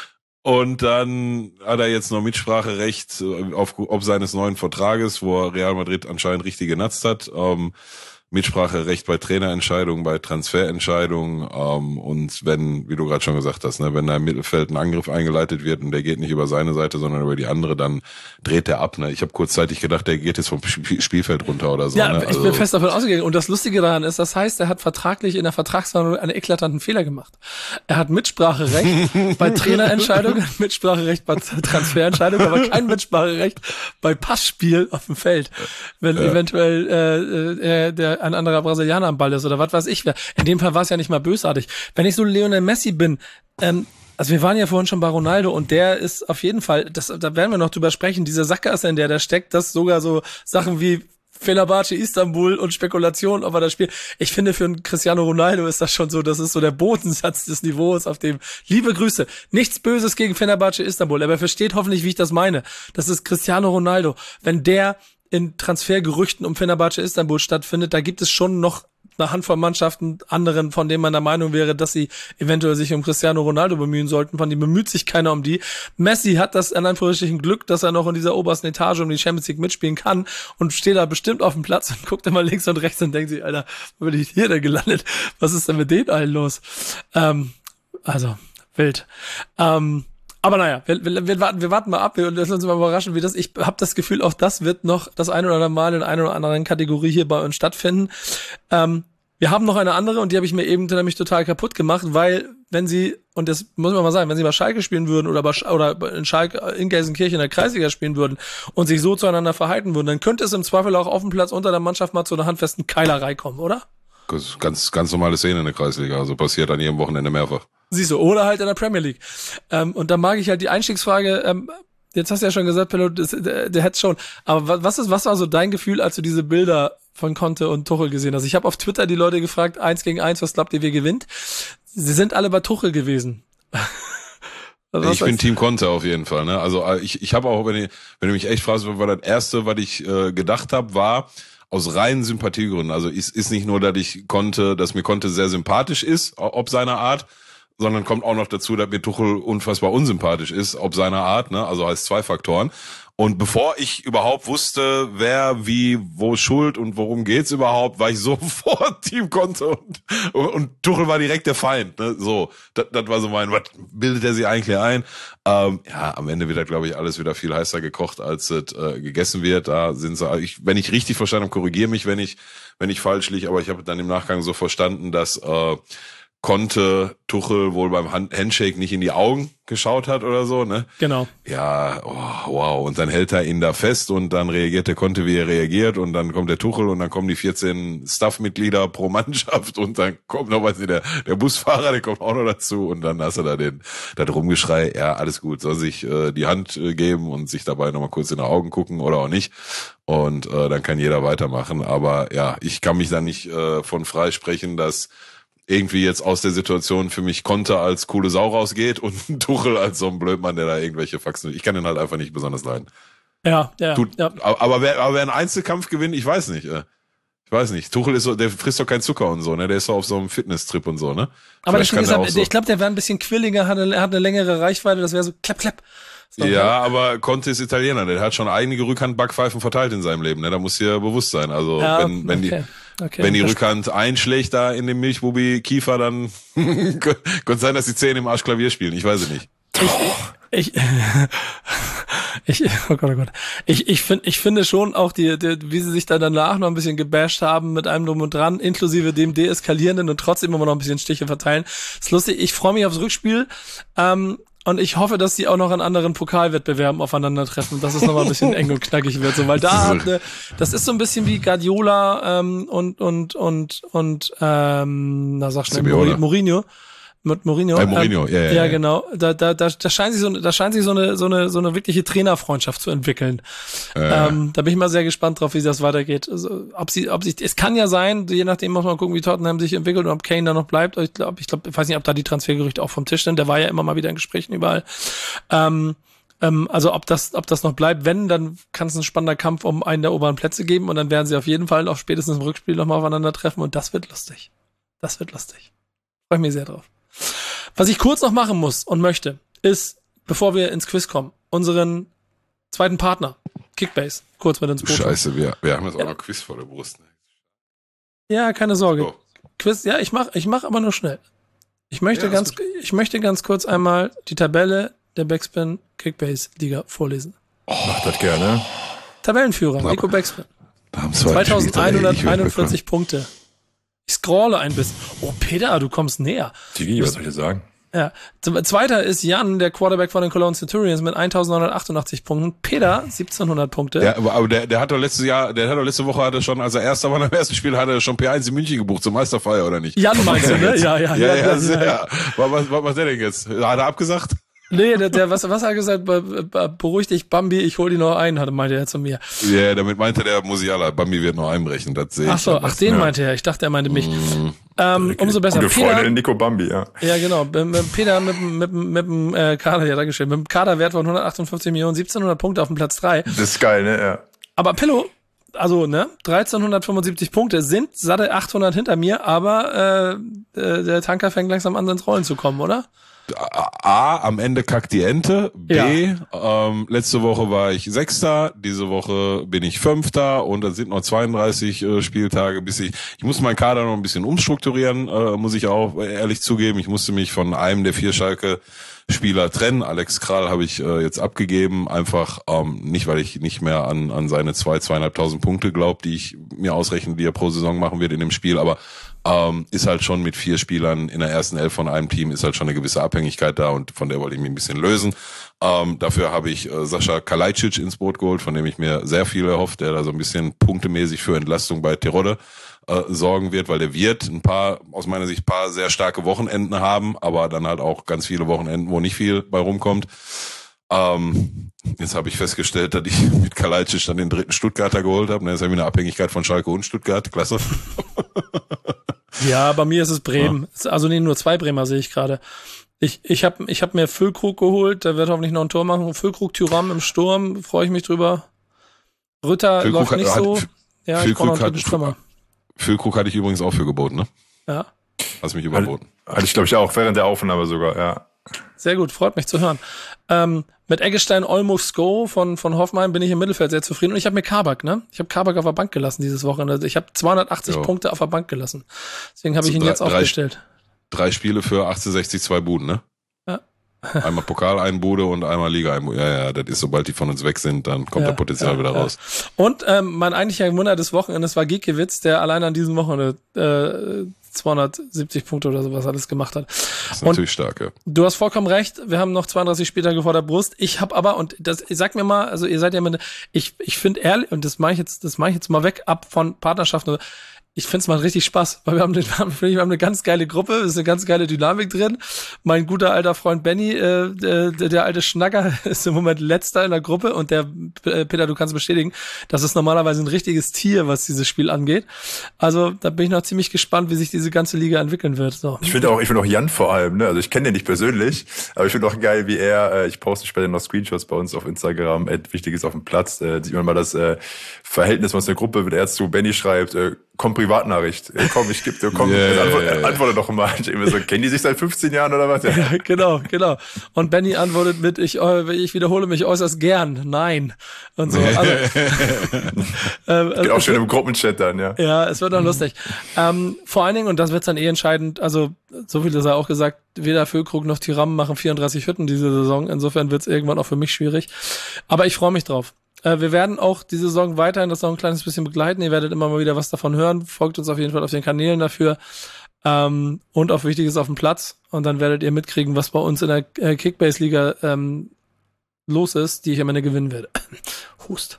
Und dann hat er jetzt noch Mitspracherecht auf, auf seines neuen Vertrages, wo Real Madrid anscheinend richtig genatzt hat. Ähm, Mitspracherecht bei Trainerentscheidungen, bei Transferentscheidungen ähm, und wenn, wie du gerade schon gesagt hast, ne, wenn da im Mittelfeld ein Angriff eingeleitet wird und der geht nicht über seine Seite, sondern über die andere, dann dreht der ab. Ne? Ich habe kurzzeitig gedacht, der geht jetzt vom Spielfeld runter oder so. Ja, ne? ich also, bin fest davon ausgegangen. Und das Lustige daran ist, das heißt, er hat vertraglich in der Vertragsverhandlung einen eklatanten Fehler gemacht. Er hat Mitspracherecht bei Trainerentscheidungen, Mitspracherecht bei Transferentscheidungen, aber kein Mitspracherecht bei Passspiel auf dem Feld. Wenn ja. eventuell äh, äh, der ein anderer Brasilianer am Ball ist oder was weiß ich. In dem Fall war es ja nicht mal bösartig. Wenn ich so Lionel Messi bin, ähm, also wir waren ja vorhin schon bei Ronaldo und der ist auf jeden Fall, das, da werden wir noch drüber sprechen, diese Sackgasse, in der der steckt, dass sogar so Sachen wie Fenerbahce Istanbul und Spekulation, ob er das spielt. Ich finde, für einen Cristiano Ronaldo ist das schon so, das ist so der Bodensatz des Niveaus, auf dem, liebe Grüße, nichts Böses gegen Fenerbahce Istanbul, aber er versteht hoffentlich, wie ich das meine. Das ist Cristiano Ronaldo. Wenn der in Transfergerüchten um Fenerbahce Istanbul stattfindet, da gibt es schon noch eine Handvoll Mannschaften, anderen, von denen man der Meinung wäre, dass sie eventuell sich um Cristiano Ronaldo bemühen sollten, von denen bemüht sich keiner um die. Messi hat das in Anführungsstrichen Glück, dass er noch in dieser obersten Etage um die Champions League mitspielen kann und steht da bestimmt auf dem Platz und guckt immer links und rechts und denkt sich, Alter, wo bin ich hier denn gelandet? Was ist denn mit denen allen los? Ähm, also, wild. Ähm, Aber naja, wir, wir, wir, warten, wir warten mal ab, wir lassen uns mal überraschen, wie das, ich habe das Gefühl, auch das wird noch das ein oder andere Mal in einer oder anderen Kategorie hier bei uns stattfinden. Ähm, wir haben noch eine andere und die habe ich mir eben nämlich total kaputt gemacht, weil wenn sie, und das muss man mal sagen, wenn sie bei Schalke spielen würden oder bei, oder in Schalke in Gelsenkirchen in der Kreisliga spielen würden und sich so zueinander verhalten würden, dann könnte es im Zweifel auch auf dem Platz unter der Mannschaft mal zu einer handfesten Keilerei kommen, oder? Ganz, ganz normale Szene in der Kreisliga, also passiert an jedem Wochenende mehrfach. Siehst du, oder halt in der Premier League. Ähm, und da mag ich halt die Einstiegsfrage, ähm, jetzt hast du ja schon gesagt, Pello, das, der, der hätte schon, aber was ist, was war so dein Gefühl, als du diese Bilder von Conte und Tuchel gesehen hast? Ich habe auf Twitter die Leute gefragt, eins gegen eins, was glaubt ihr, wer gewinnt? Sie sind alle bei Tuchel gewesen. Also ich bin Team Conte auf jeden Fall, ne? Also ich, ich habe auch, wenn, ich, wenn du mich echt fragst, was war das Erste, was ich äh, gedacht habe, war, aus reinen Sympathiegründen. Also ist, ist nicht nur, dass ich konnte, dass mir Conte sehr sympathisch ist, ob seiner Art, sondern kommt auch noch dazu, dass mir Tuchel unfassbar unsympathisch ist, ob seiner Art, ne? Also heißt zwei Faktoren. Und bevor ich überhaupt wusste, wer, wie, wo schuld und worum geht's überhaupt, war ich sofort Team Conte und, und, und Tuchel war direkt der Feind. Ne? So, das, das war so mein, was bildet er sich eigentlich ein? Ähm, ja, am Ende wird da, glaube ich, alles wieder viel heißer gekocht, als es äh, gegessen wird. Da sind sie, ich, wenn ich richtig verstanden habe, korrigiere mich, wenn ich, wenn ich falsch liege, aber ich habe dann im Nachgang so verstanden, dass äh, Conte Tuchel wohl beim Handshake nicht in die Augen geschaut hat oder so, ne? Genau. Ja, oh, wow. Und dann hält er ihn da fest und dann reagiert der Conte, wie er reagiert und dann kommt der Tuchel und dann kommen die vierzehn Staffmitglieder pro Mannschaft und dann kommt noch, weiß nicht, der, der Busfahrer, der kommt auch noch dazu und dann hast du da den, da Rumgeschrei, ja, alles gut, soll sich äh, die Hand äh, geben und sich dabei nochmal kurz in die Augen gucken oder auch nicht. Und äh, dann kann jeder weitermachen. Aber ja, ich kann mich da nicht äh, von freisprechen, dass irgendwie jetzt aus der Situation für mich Conte als coole Sau rausgeht und Tuchel als so ein Blödmann, der da irgendwelche Faxen, ich kann den halt einfach nicht besonders leiden. Ja, ja. Tut, ja. Aber wer, aber wer einen Einzelkampf gewinnt, ich weiß nicht. Ich weiß nicht. Tuchel ist so, der frisst doch keinen Zucker und so, ne? Der ist so auf so einem Fitness-Trip und so, ne? Aber das ist halt, so. Ich glaube, der wäre ein bisschen quirliger, hat eine, hat eine längere Reichweite, das wäre so klapp, klapp. So, ja, aber Conte ist Italiener, der hat schon einige Rückhand-Backpfeifen verteilt in seinem Leben, ne? Da muss dir bewusst sein. Also ja, wenn, wenn okay. die Okay, wenn die Rückhand einschlägt da in dem Milchbubi-Kiefer, dann könnte sein, dass die Zähne im Arsch Klavier spielen. Ich weiß es nicht. Ich, ich, ich, oh Gott, oh Gott. Ich, ich finde, ich finde schon auch die, die, wie sie sich da danach noch ein bisschen gebasht haben mit einem drum und dran, inklusive dem deeskalierenden und trotzdem immer noch ein bisschen Stiche verteilen. Ist lustig. Ich freue mich aufs Rückspiel. Ähm, Und ich hoffe, dass die auch noch in anderen Pokalwettbewerben aufeinandertreffen, dass es nochmal ein bisschen eng und knackig wird, so, weil da hat, ne, das ist so ein bisschen wie Guardiola ähm, und und und und ähm, na sag schnell Mourinho. Mourinho mit Mourinho. Bei Mourinho, ähm, ja, ja, ja, ja. genau. Da da da, da scheint sich so da scheint sich so eine so eine so eine wirkliche Trainerfreundschaft zu entwickeln. Ja. Ähm, da bin ich mal sehr gespannt drauf, wie das weitergeht. Also, ob sie ob sich es kann ja sein, je nachdem muss man gucken, wie Tottenham sich entwickelt und ob Kane da noch bleibt. Ich glaube, ich glaube, ich weiß nicht, ob da die Transfergerüchte auch vom Tisch sind. Der war ja immer mal wieder in Gesprächen überall. Ähm, ähm, also ob das ob das noch bleibt, wenn, dann kann es ein spannender Kampf um einen der oberen Plätze geben und dann werden sie auf jeden Fall auch spätestens im Rückspiel nochmal aufeinandertreffen und das wird lustig. Das wird lustig. Freue ich mich sehr drauf. Was ich kurz noch machen muss und möchte, ist, bevor wir ins Quiz kommen, unseren zweiten Partner, Kickbase, kurz mit ins Boot. Scheiße, wir, wir haben jetzt auch ja. noch Quiz vor der Brust. Ja, keine Sorge. So. Quiz, ja, ich mach, ich mach aber nur schnell. Ich möchte Ja, ganz, ich möchte ganz kurz einmal die Tabelle der Backspin Kickbase Liga vorlesen. Macht das gerne. Tabellenführer, Nico Backspin. zweitausendeinhunderteinundvierzig Punkte. Ich scrolle ein bisschen. Oh, Peter, du kommst näher. Tigi, was soll ich dir sagen? Ja. Zweiter ist Jan, der Quarterback von den Cologne Centurions mit eintausendneunhundertachtundachtzig Punkten. Peter, siebzehnhundert Punkte. Ja, aber, aber der, der hat doch letztes Jahr, der hat doch letzte Woche hatte schon, als er erster war im ersten Spiel, hat er schon P eins in München gebucht zur Meisterfeier, oder nicht? Jan meinst du, ne? Ja, ja, ja. Ja, ja, ja, ja. Was, was, was macht der denn jetzt? Hat er abgesagt? Nee, der, der was, was hat er gesagt? Be, be, beruhig dich, Bambi, ich hol die noch ein, hatte, meinte er zu mir. Ja, yeah, damit meinte der Musiala, Bambi wird noch einbrechen, das sehe ich. Ach so, ach, den ja. meinte er. Ich dachte, er meinte mich. Mm. Ähm, umso besser. Gute Peter, Freundin Nico Bambi, ja. Ja, genau. Peter mit, mit, mit dem äh, Kader, ja, dankeschön. Mit dem Kaderwert von hundertachtundfünfzig Millionen, siebzehnhundert Punkte auf dem Platz drei. Das ist geil, ne? Ja. Aber Pillow, also, ne, dreizehnhundertfünfundsiebzig Punkte sind satte achthundert hinter mir, aber äh, äh, der Tanker fängt langsam an, ins Rollen zu kommen, oder? A, am Ende kackt die Ente. B, Ja. ähm, letzte Woche war ich Sechster, diese Woche bin ich Fünfter und dann sind noch zweiunddreißig äh, Spieltage, bis ich, ich muss meinen Kader noch ein bisschen umstrukturieren, äh, muss ich auch ehrlich zugeben. Ich musste mich von einem der vier Schalke Spieler trennen. Alex Kral habe ich äh, jetzt abgegeben, einfach ähm, nicht, weil ich nicht mehr an an seine zwei, zweieinhalbtausend Punkte glaube, die ich mir ausrechne, die er pro Saison machen wird in dem Spiel, aber ähm, ist halt schon mit vier Spielern in der ersten Elf von einem Team, ist halt schon eine gewisse Abhängigkeit da und von der wollte ich mich ein bisschen lösen. Ähm, dafür habe ich äh, Sascha Kalajdzic ins Boot geholt, von dem ich mir sehr viel erhofft, der da so ein bisschen punktemäßig für Entlastung bei Terodde äh, sorgen wird, weil der wird ein paar, aus meiner Sicht, paar sehr starke Wochenenden haben, aber dann halt auch ganz viele Wochenenden, wo nicht viel bei rumkommt. Ähm, jetzt habe ich festgestellt, dass ich mit Kalajdzic dann den dritten Stuttgarter geholt habe. Jetzt habe ich eine Abhängigkeit von Schalke und Stuttgart. Klasse. Ja, bei mir ist es Bremen. Ja. Also nee, nur zwei Bremer sehe ich gerade. Ich ich habe ich hab mir Füllkrug geholt, der wird hoffentlich noch ein Tor machen. Füllkrug, Thuram im Sturm, freue ich mich drüber. Rütter Füllkrug läuft nicht hat, so. hat, Ja, Füllkrug, ich brauche noch einen Stürmer. Füllkrug hatte ich übrigens auch für geboten, ne? Ja. Hast mich überboten. Hatte ich, glaube ich, auch während der Aufnahme sogar, ja. Sehr gut, freut mich zu hören. Ähm, mit Eggestein, Olmos Go von, von Hoffenheim bin ich im Mittelfeld sehr zufrieden. Und ich habe mir Kabak, ne? Ich habe Kabak auf der Bank gelassen dieses Wochenende. Ich habe zweihundertachtzig jo. Punkte auf der Bank gelassen. Deswegen habe ich ihn drei, jetzt aufgestellt. Drei, drei Spiele für achtzehnhundertsechzig, zwei Buden, ne? Ja. Einmal Pokal, ein Bude und einmal Liga, ein Bude. Ja, ja, das ist, sobald die von uns weg sind, dann kommt ja, der Potenzial ja, wieder ja. raus. Und ähm, mein eigentlicher Wunder des Wochenendes war Giekewitz, der allein an diesem Wochenende äh, zweihundertsiebzig Punkte oder sowas alles gemacht hat. Das ist natürlich und stark, ja. Du hast vollkommen recht, wir haben noch zweiunddreißig Spieltage vor der Brust. Ich habe aber, und das, sag mir mal, also ihr seid ja mit, ich ich finde ehrlich, und das mache ich jetzt, das mache ich jetzt mal weg, ab von Partnerschaften. Ich find's mal richtig Spaß, weil wir haben, wir haben, wir haben eine ganz geile Gruppe, es ist eine ganz geile Dynamik drin. Mein guter alter Freund Benny, äh, der, der alte Schnacker, ist im Moment letzter in der Gruppe und der, äh, Peter, du kannst bestätigen, das ist normalerweise ein richtiges Tier, was dieses Spiel angeht. Also da bin ich noch ziemlich gespannt, wie sich diese ganze Liga entwickeln wird. So. Ich finde auch, ich finde auch Jan vor allem, ne? Also ich kenne den nicht persönlich, aber ich finde auch geil, wie er, äh, ich poste später noch Screenshots bei uns auf Instagram, äh, Wichtiges auf dem Platz, äh, sieht man mal das äh, Verhältnis aus der Gruppe, wenn er zu Benny schreibt, äh, komm, Privatnachricht. Ey, komm, ich geb dir, komm, yeah, antworte, yeah, yeah. antworte doch mal. Ich immer so, kennen die sich seit fünfzehn Jahren oder was? Ja. Ja, genau, genau. Und Benny antwortet mit, ich, ich wiederhole mich äußerst gern, nein. Und so. Also, ähm, Geht auch schön im Gruppenchat dann, ja. Ja, es wird dann lustig. Ähm, vor allen Dingen, und das wird dann eh entscheidend, also so viel ist ja auch gesagt, weder Füllkrug noch Tyram machen vierunddreißig Hütten diese Saison. Insofern wird es irgendwann auch für mich schwierig. Aber ich freue mich drauf. Wir werden auch die Saison weiterhin das noch ein kleines bisschen begleiten. Ihr werdet immer mal wieder was davon hören. Folgt uns auf jeden Fall auf den Kanälen dafür. Ähm, und auf Wichtiges auf dem Platz. Und dann werdet ihr mitkriegen, was bei uns in der äh, Kickbase-Liga ähm, los ist, die ich am Ende gewinnen werde. Hust.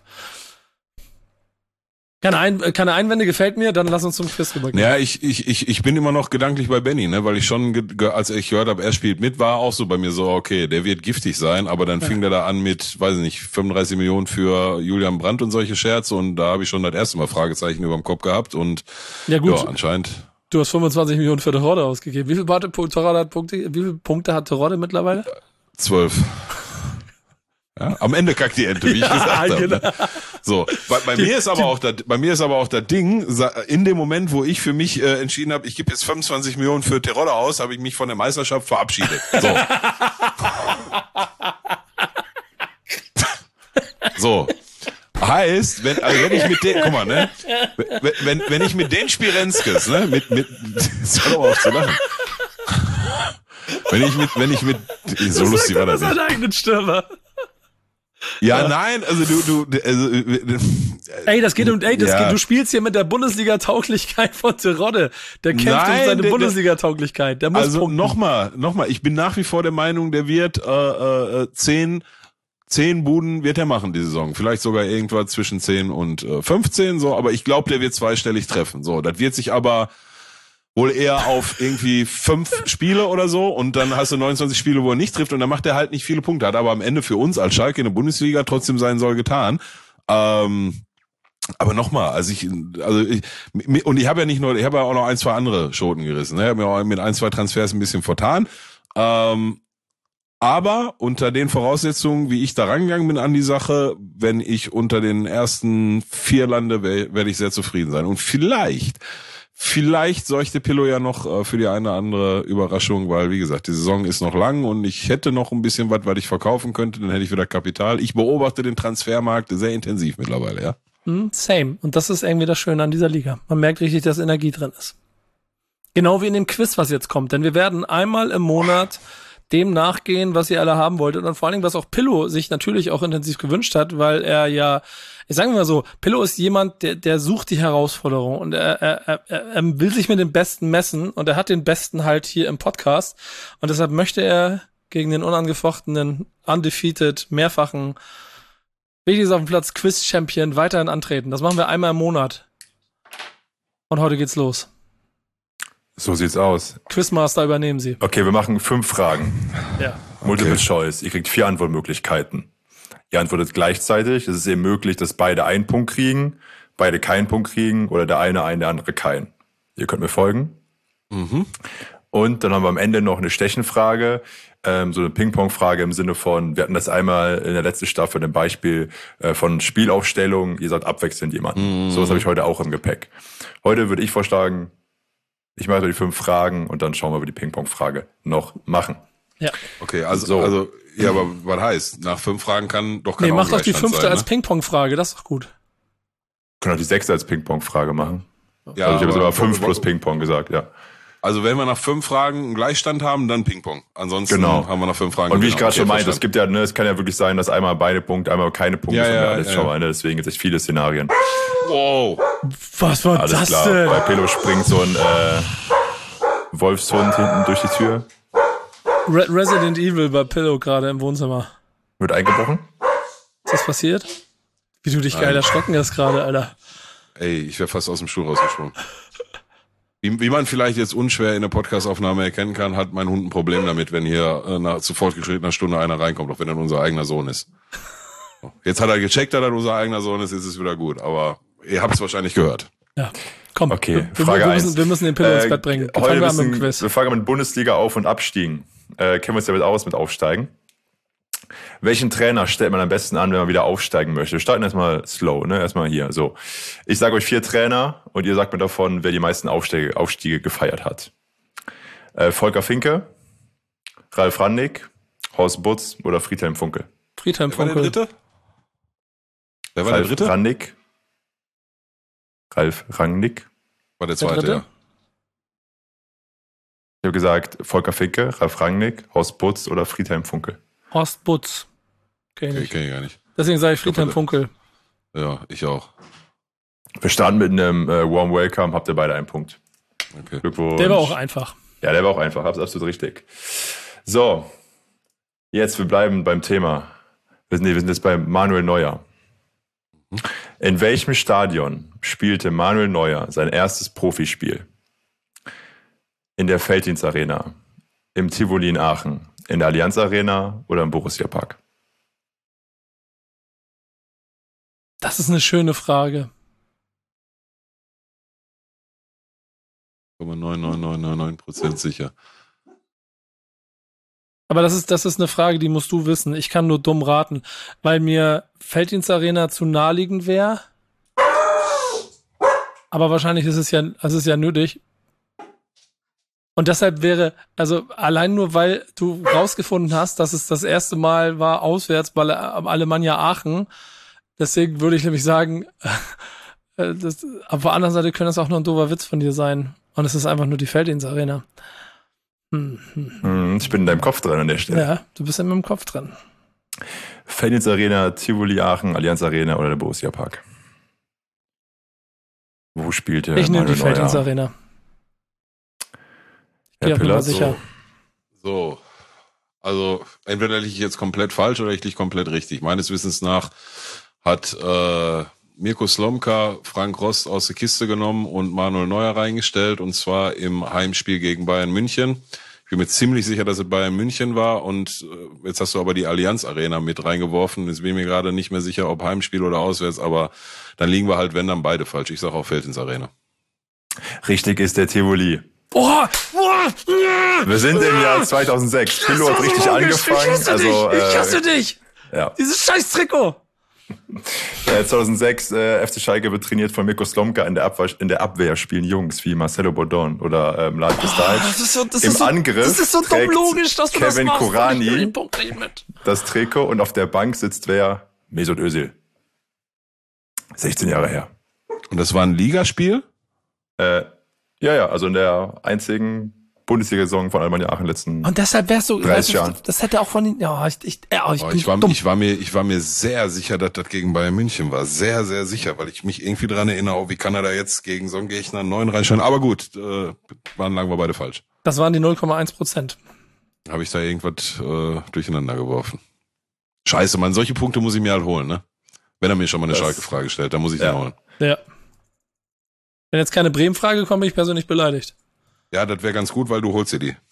Keine, Ein- keine Einwände, gefällt mir, dann lass uns zum Quiz rübergehen. Ja, ich, ich, ich, ich bin immer noch gedanklich bei Benny, ne, weil ich schon, ge- ge- als ich gehört habe, er spielt mit, war auch so bei mir so, okay, der wird giftig sein, aber dann ja. fing der da an mit, weiß ich nicht, fünfunddreißig Millionen für Julian Brandt und solche Scherze und da habe ich schon das erste Mal Fragezeichen über dem Kopf gehabt und ja, gut. Ja, anscheinend. Du hast fünfundzwanzig Millionen für Terodde ausgegeben. Wie viele Terodde hat Punkte, wie viele Punkte hat Terodde mittlerweile? Zwölf. Ja, am Ende kackt die Ente, wie ja, ich gesagt habe. Genau. Ne? So, bei, bei mir ist aber auch das, bei mir ist aber auch das Ding, in dem Moment, wo ich für mich äh, entschieden habe, ich gebe jetzt fünfundzwanzig Millionen für Terodde aus, habe ich mich von der Meisterschaft verabschiedet. So. So. Heißt, wenn, also wenn ich mit den, guck mal, ne, wenn, wenn, wenn ich mit den Spirenskes, ne, mit, mit, das war doch auf zu lachen. Wenn ich mit, wenn ich mit, so das lustig war das nicht. Das ist eigenen Stürmer. Ja, ja, nein, also du, du, also, ey, das geht um, ey, das ja. geht, du spielst hier mit der Bundesliga-Tauglichkeit von Terodde. Der kämpft Nein, um seine der, Bundesliga-Tauglichkeit. Der muss also punkten. nochmal, nochmal, ich bin nach wie vor der Meinung, der wird äh, äh, zehn, zehn Buden wird er machen die Saison. Vielleicht sogar irgendwas zwischen zehn und äh, fünfzehn, so, aber ich glaube, der wird zweistellig treffen. So, das wird sich aber wohl eher auf irgendwie fünf Spiele oder so und dann hast du neunundzwanzig Spiele, wo er nicht trifft und dann macht er halt nicht viele Punkte, hat aber am Ende für uns als Schalke in der Bundesliga trotzdem sein Soll getan. Ähm, aber nochmal, also ich, also ich, und ich habe ja nicht nur, ich habe ja auch noch ein, zwei andere Schoten gerissen, ne? Ich habe mir auch mit ein, zwei Transfers ein bisschen vertan. Ähm, aber unter den Voraussetzungen, wie ich da rangegangen bin an die Sache, wenn ich unter den ersten vier lande, werde ich sehr zufrieden sein. Und vielleicht Vielleicht sorgte Pillow ja noch äh, für die eine oder andere Überraschung, weil, wie gesagt, die Saison ist noch lang und ich hätte noch ein bisschen was, was ich verkaufen könnte, dann hätte ich wieder Kapital. Ich beobachte den Transfermarkt sehr intensiv mittlerweile, ja. Mm, same. Und das ist irgendwie das Schöne an dieser Liga. Man merkt richtig, dass Energie drin ist. Genau wie in dem Quiz, was jetzt kommt. Denn wir werden einmal im Monat dem nachgehen, was ihr alle haben wolltet und vor allen Dingen, was auch Pillow sich natürlich auch intensiv gewünscht hat, weil er ja, ich sage mal so, Pillow ist jemand, der, der sucht die Herausforderung und er, er, er, er will sich mit dem Besten messen und er hat den Besten halt hier im Podcast und deshalb möchte er gegen den unangefochtenen, undefeated, mehrfachen, Wichtiges auf dem Platz, Quiz-Champion weiterhin antreten. Das machen wir einmal im Monat. Und heute geht's los. So sieht's aus. Quizmaster übernehmen Sie. Okay, wir machen fünf Fragen. Ja. Multiple Okay. Choice. Ihr kriegt vier Antwortmöglichkeiten. Ihr antwortet gleichzeitig. Es ist eben möglich, dass beide einen Punkt kriegen, beide keinen Punkt kriegen oder der eine einen, der andere keinen. Ihr könnt mir folgen. Mhm. Und dann haben wir am Ende noch eine Stechenfrage, ähm, so eine Ping-Pong-Frage im Sinne von, wir hatten das einmal in der letzten Staffel, ein Beispiel äh, von Spielaufstellung, ihr sagt abwechselnd jemanden. Mhm. So was habe ich heute auch im Gepäck. Heute würde ich vorschlagen, Ich mache die fünf Fragen und dann schauen wir, ob wir die Ping-Pong-Frage noch machen. Ja. Okay, also, So. also, ja, aber was heißt? Nach fünf Fragen kann doch kein Nee, mach doch die Gleichstand fünfte sein, als ne? Ping-Pong-Frage, das ist doch gut. Können auch die sechste als Ping-Pong-Frage machen. Ja, also ich habe jetzt aber- aber fünf plus Ping-Pong gesagt, ja. Also wenn wir nach fünf Fragen einen Gleichstand haben, dann Ping-Pong. Ansonsten Genau. haben wir nach fünf Fragen. Und wie ich Gewinner. gerade schon Okay, meinte, es verstanden. gibt ja, ne, es kann ja wirklich sein, dass einmal beide Punkte, einmal keine Punkte Ja, von ja, mir alles ja. schon mal, ne? Deswegen gibt es echt viele Szenarien. Wow. Was war Alles das klar. denn? Bei Pelo springt so ein äh, Wolfshund hinten durch die Tür. Re Resident Evil bei Pillow gerade im Wohnzimmer. Wird eingebrochen. Ist das passiert? Wie du dich geil Nein. erschrocken hast gerade, Alter. Ey, ich wäre fast aus dem Stuhl rausgesprungen. Wie, wie man vielleicht jetzt unschwer in der Podcastaufnahme erkennen kann, hat mein Hund ein Problem damit, wenn hier äh, nach zu fortgeschrittener Stunde einer reinkommt, auch wenn er unser eigener Sohn ist. Jetzt hat er gecheckt, dass er unser eigener Sohn ist, ist es wieder gut. Aber ihr habt es wahrscheinlich gehört. Ja. Komm, Okay, wir, Frage wir, eins. müssen, wir müssen den Pillow ins Bett bringen. Heute Fangen wir an mit dem müssen, Quiz. wir fangen mit Bundesliga auf und abstiegen. Äh, kennen wir uns damit aus mit Aufsteigen. Welchen Trainer stellt man am besten an, wenn man wieder aufsteigen möchte? Wir starten erstmal slow, ne? Erstmal hier. So. Ich sage euch vier Trainer und ihr sagt mir davon, wer die meisten Aufstiege, Aufstiege gefeiert hat. Äh, Volker Finke, Ralf Rangnick, Horst Butz oder Friedhelm Funkel? Friedhelm Wer war der Funkel. Dritte? Wer war Ralf der Dritte? Rangnick. Ralf Rangnick. War der Der Zweite, Dritte? ja. Ich habe gesagt, Volker Finke, Ralf Rangnick, Horst Butz oder Friedhelm Funkel. Horst Butz. Kenn ich Okay, nicht. kenn ich gar nicht. Deswegen sage ich Friedhelm Doppele. Funkel. Ja, ich auch. Wir starten mit einem äh, Warm Welcome, habt ihr beide einen Punkt. Okay. Glückwunsch. Der war auch einfach. Ja, der war auch einfach, hab's absolut richtig. So, jetzt, wir bleiben beim Thema. Wir sind, nee, wir sind jetzt bei Manuel Neuer. In welchem Stadion spielte Manuel Neuer sein erstes Profispiel? In der Felddienst Arena, im Tivoli in Aachen, in der Allianz Arena oder im Borussia Park? Das ist eine schöne Frage. neun neun neun neun neun neun Prozent sicher. Aber das ist, das ist eine Frage, die musst du wissen. Ich kann nur dumm raten, weil mir Felddienst Arena zu naheliegend wäre. Aber wahrscheinlich ist es ja, es ist ja nötig. Und deshalb wäre, also allein nur, weil du rausgefunden hast, dass es das erste Mal war auswärts bei Alemannia Aachen. Deswegen würde ich nämlich sagen, äh, das, auf der anderen Seite könnte das auch nur ein doofer Witz von dir sein. Und es ist einfach nur die Felddienst Arena. Hm, hm. Hm, ich bin in deinem Kopf dran an der Stelle. Ja, du bist ja mit dem Kopf drin. Felddienst Arena, Tivoli Aachen, Allianz Arena oder der Borussia Park? Wo spielte Ich nehme die Manuel Neuer? Felddienst Arena. Ich gehe Herr auf Nummer Pillard, sicher. So. Also, entweder liege ich jetzt komplett falsch oder ich liege komplett richtig. Meines Wissens nach hat äh, Mirko Slomka Frank Rost aus der Kiste genommen und Manuel Neuer reingestellt, und zwar im Heimspiel gegen Bayern München. Ich bin mir ziemlich sicher, dass es Bayern München war, und äh, jetzt hast du aber die Allianz Arena mit reingeworfen. Jetzt bin ich mir gerade nicht mehr sicher, ob Heimspiel oder auswärts, aber dann liegen wir halt, wenn, dann beide falsch. Ich sage auch Felddienst Arena. Richtig ist der Tivoli. Oh, oh, Wir sind im Jahr zweitausendsechs. Pillow hat richtig angefangen. Ich hasse also, dich, ich hasse äh, dich. ja. Dieses scheiß Trikot. Äh, zweitausendsechs äh, F C Schalke wird trainiert von Mirko Slomka. In der Abwehr, in der Abwehr spielen Jungs wie Marcelo Bordon oder ähm, Lad Gestaij. Das ist so, das Im ist so, Angriff das ist so dumm trägt logisch, dass du das Kevin machst. Kurani Ich will den Punkt nicht mit. das Trikot und auf der Bank sitzt wer? Mesut Özil. sechzehn Jahre her. Und das war ein Ligaspiel? Äh, ja, ja, also in der einzigen Bundesliga-Saison von Alemannia Aachen letzten. Und deshalb wärst du, dreißig weißt du, Jahren. das hätte auch von den, ja, ich, ich, ja, ich Oh, bin ich, war, dumm. ich, war mir, ich war mir sehr sicher, dass das gegen Bayern München war. Sehr, sehr sicher, weil ich mich irgendwie dran erinnere, oh, wie kann er da jetzt gegen so einen Gegner einen neuen reinstellen. Aber gut, äh, waren lagen wir beide falsch. Das waren die null Komma eins Prozent. Habe ich da irgendwas äh, durcheinander geworfen. Scheiße, man, solche Punkte muss ich mir halt holen, ne? Wenn er mir schon mal eine Das- Schalke-Frage stellt, dann muss ich Ja. den holen. Ja. Wenn jetzt keine Bremen-Frage kommt, bin ich persönlich beleidigt. Ja, das wäre ganz gut, weil du holst dir die.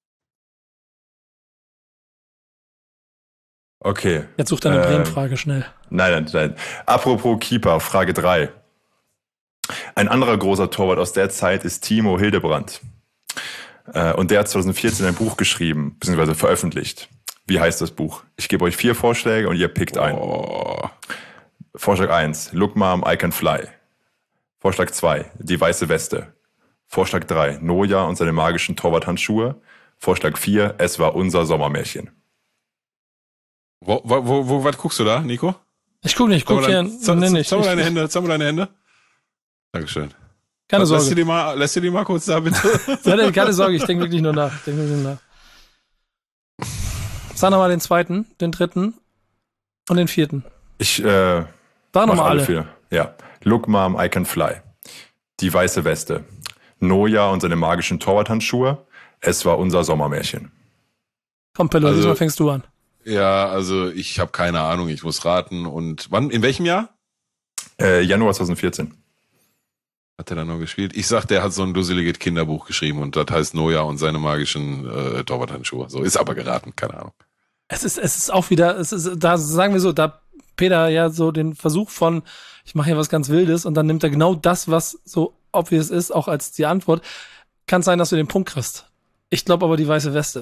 Okay. Jetzt such deine Ähm, Bremen-Frage schnell. Nein, nein, nein. Apropos Keeper, Frage drei. Ein anderer großer Torwart aus der Zeit ist Timo Hildebrand. Äh, und der hat zweitausendvierzehn ein Buch geschrieben, beziehungsweise veröffentlicht. Wie heißt das Buch? Ich gebe euch vier Vorschläge und ihr pickt einen. Oh. Vorschlag eins, Look Mom, I Can Fly. Vorschlag zwei, Die weiße Weste. Vorschlag drei, Noja und seine magischen Torwarthandschuhe. Vorschlag vier, es war unser Sommermärchen. Wo, wo, wo, wo was guckst du da, Nico? Ich guck nicht, ich guck hier. Zeig Nee, nicht. mal deine Ich- Hände, zeig mal deine Hände. Dankeschön. Keine Lass dir Sorge. die mal, lass dir die mal kurz da, bitte. Keine, keine Sorge, ich denke wirklich nur nach. Ich denk wirklich nur nach. Sag nochmal den zweiten, den dritten und den vierten. Ich äh, Sag mach nochmal alle. vier. Ja. Look Mom, I Can Fly. Die weiße Weste. Noja und seine magischen Torwarthandschuhe. Es war unser Sommermärchen. Komm, Pillow, Also- diesmal fängst du an. Ja, also ich habe keine Ahnung, ich muss raten. Und wann, in welchem Jahr Äh, Januar zwanzig vierzehn. hat er da noch gespielt? Ich sag, der hat so ein dusseliges Kinderbuch geschrieben und das heißt Noja und seine magischen äh, Torwarthandschuhe. So, ist aber geraten, keine Ahnung. Es ist, es ist auch wieder, es ist, da sagen wir so, da Peter ja so den Versuch von, ich mache hier was ganz Wildes und dann nimmt er genau das, was so obvious ist, auch als die Antwort. Kann sein, dass du den Punkt kriegst. Ich glaube aber die weiße Weste.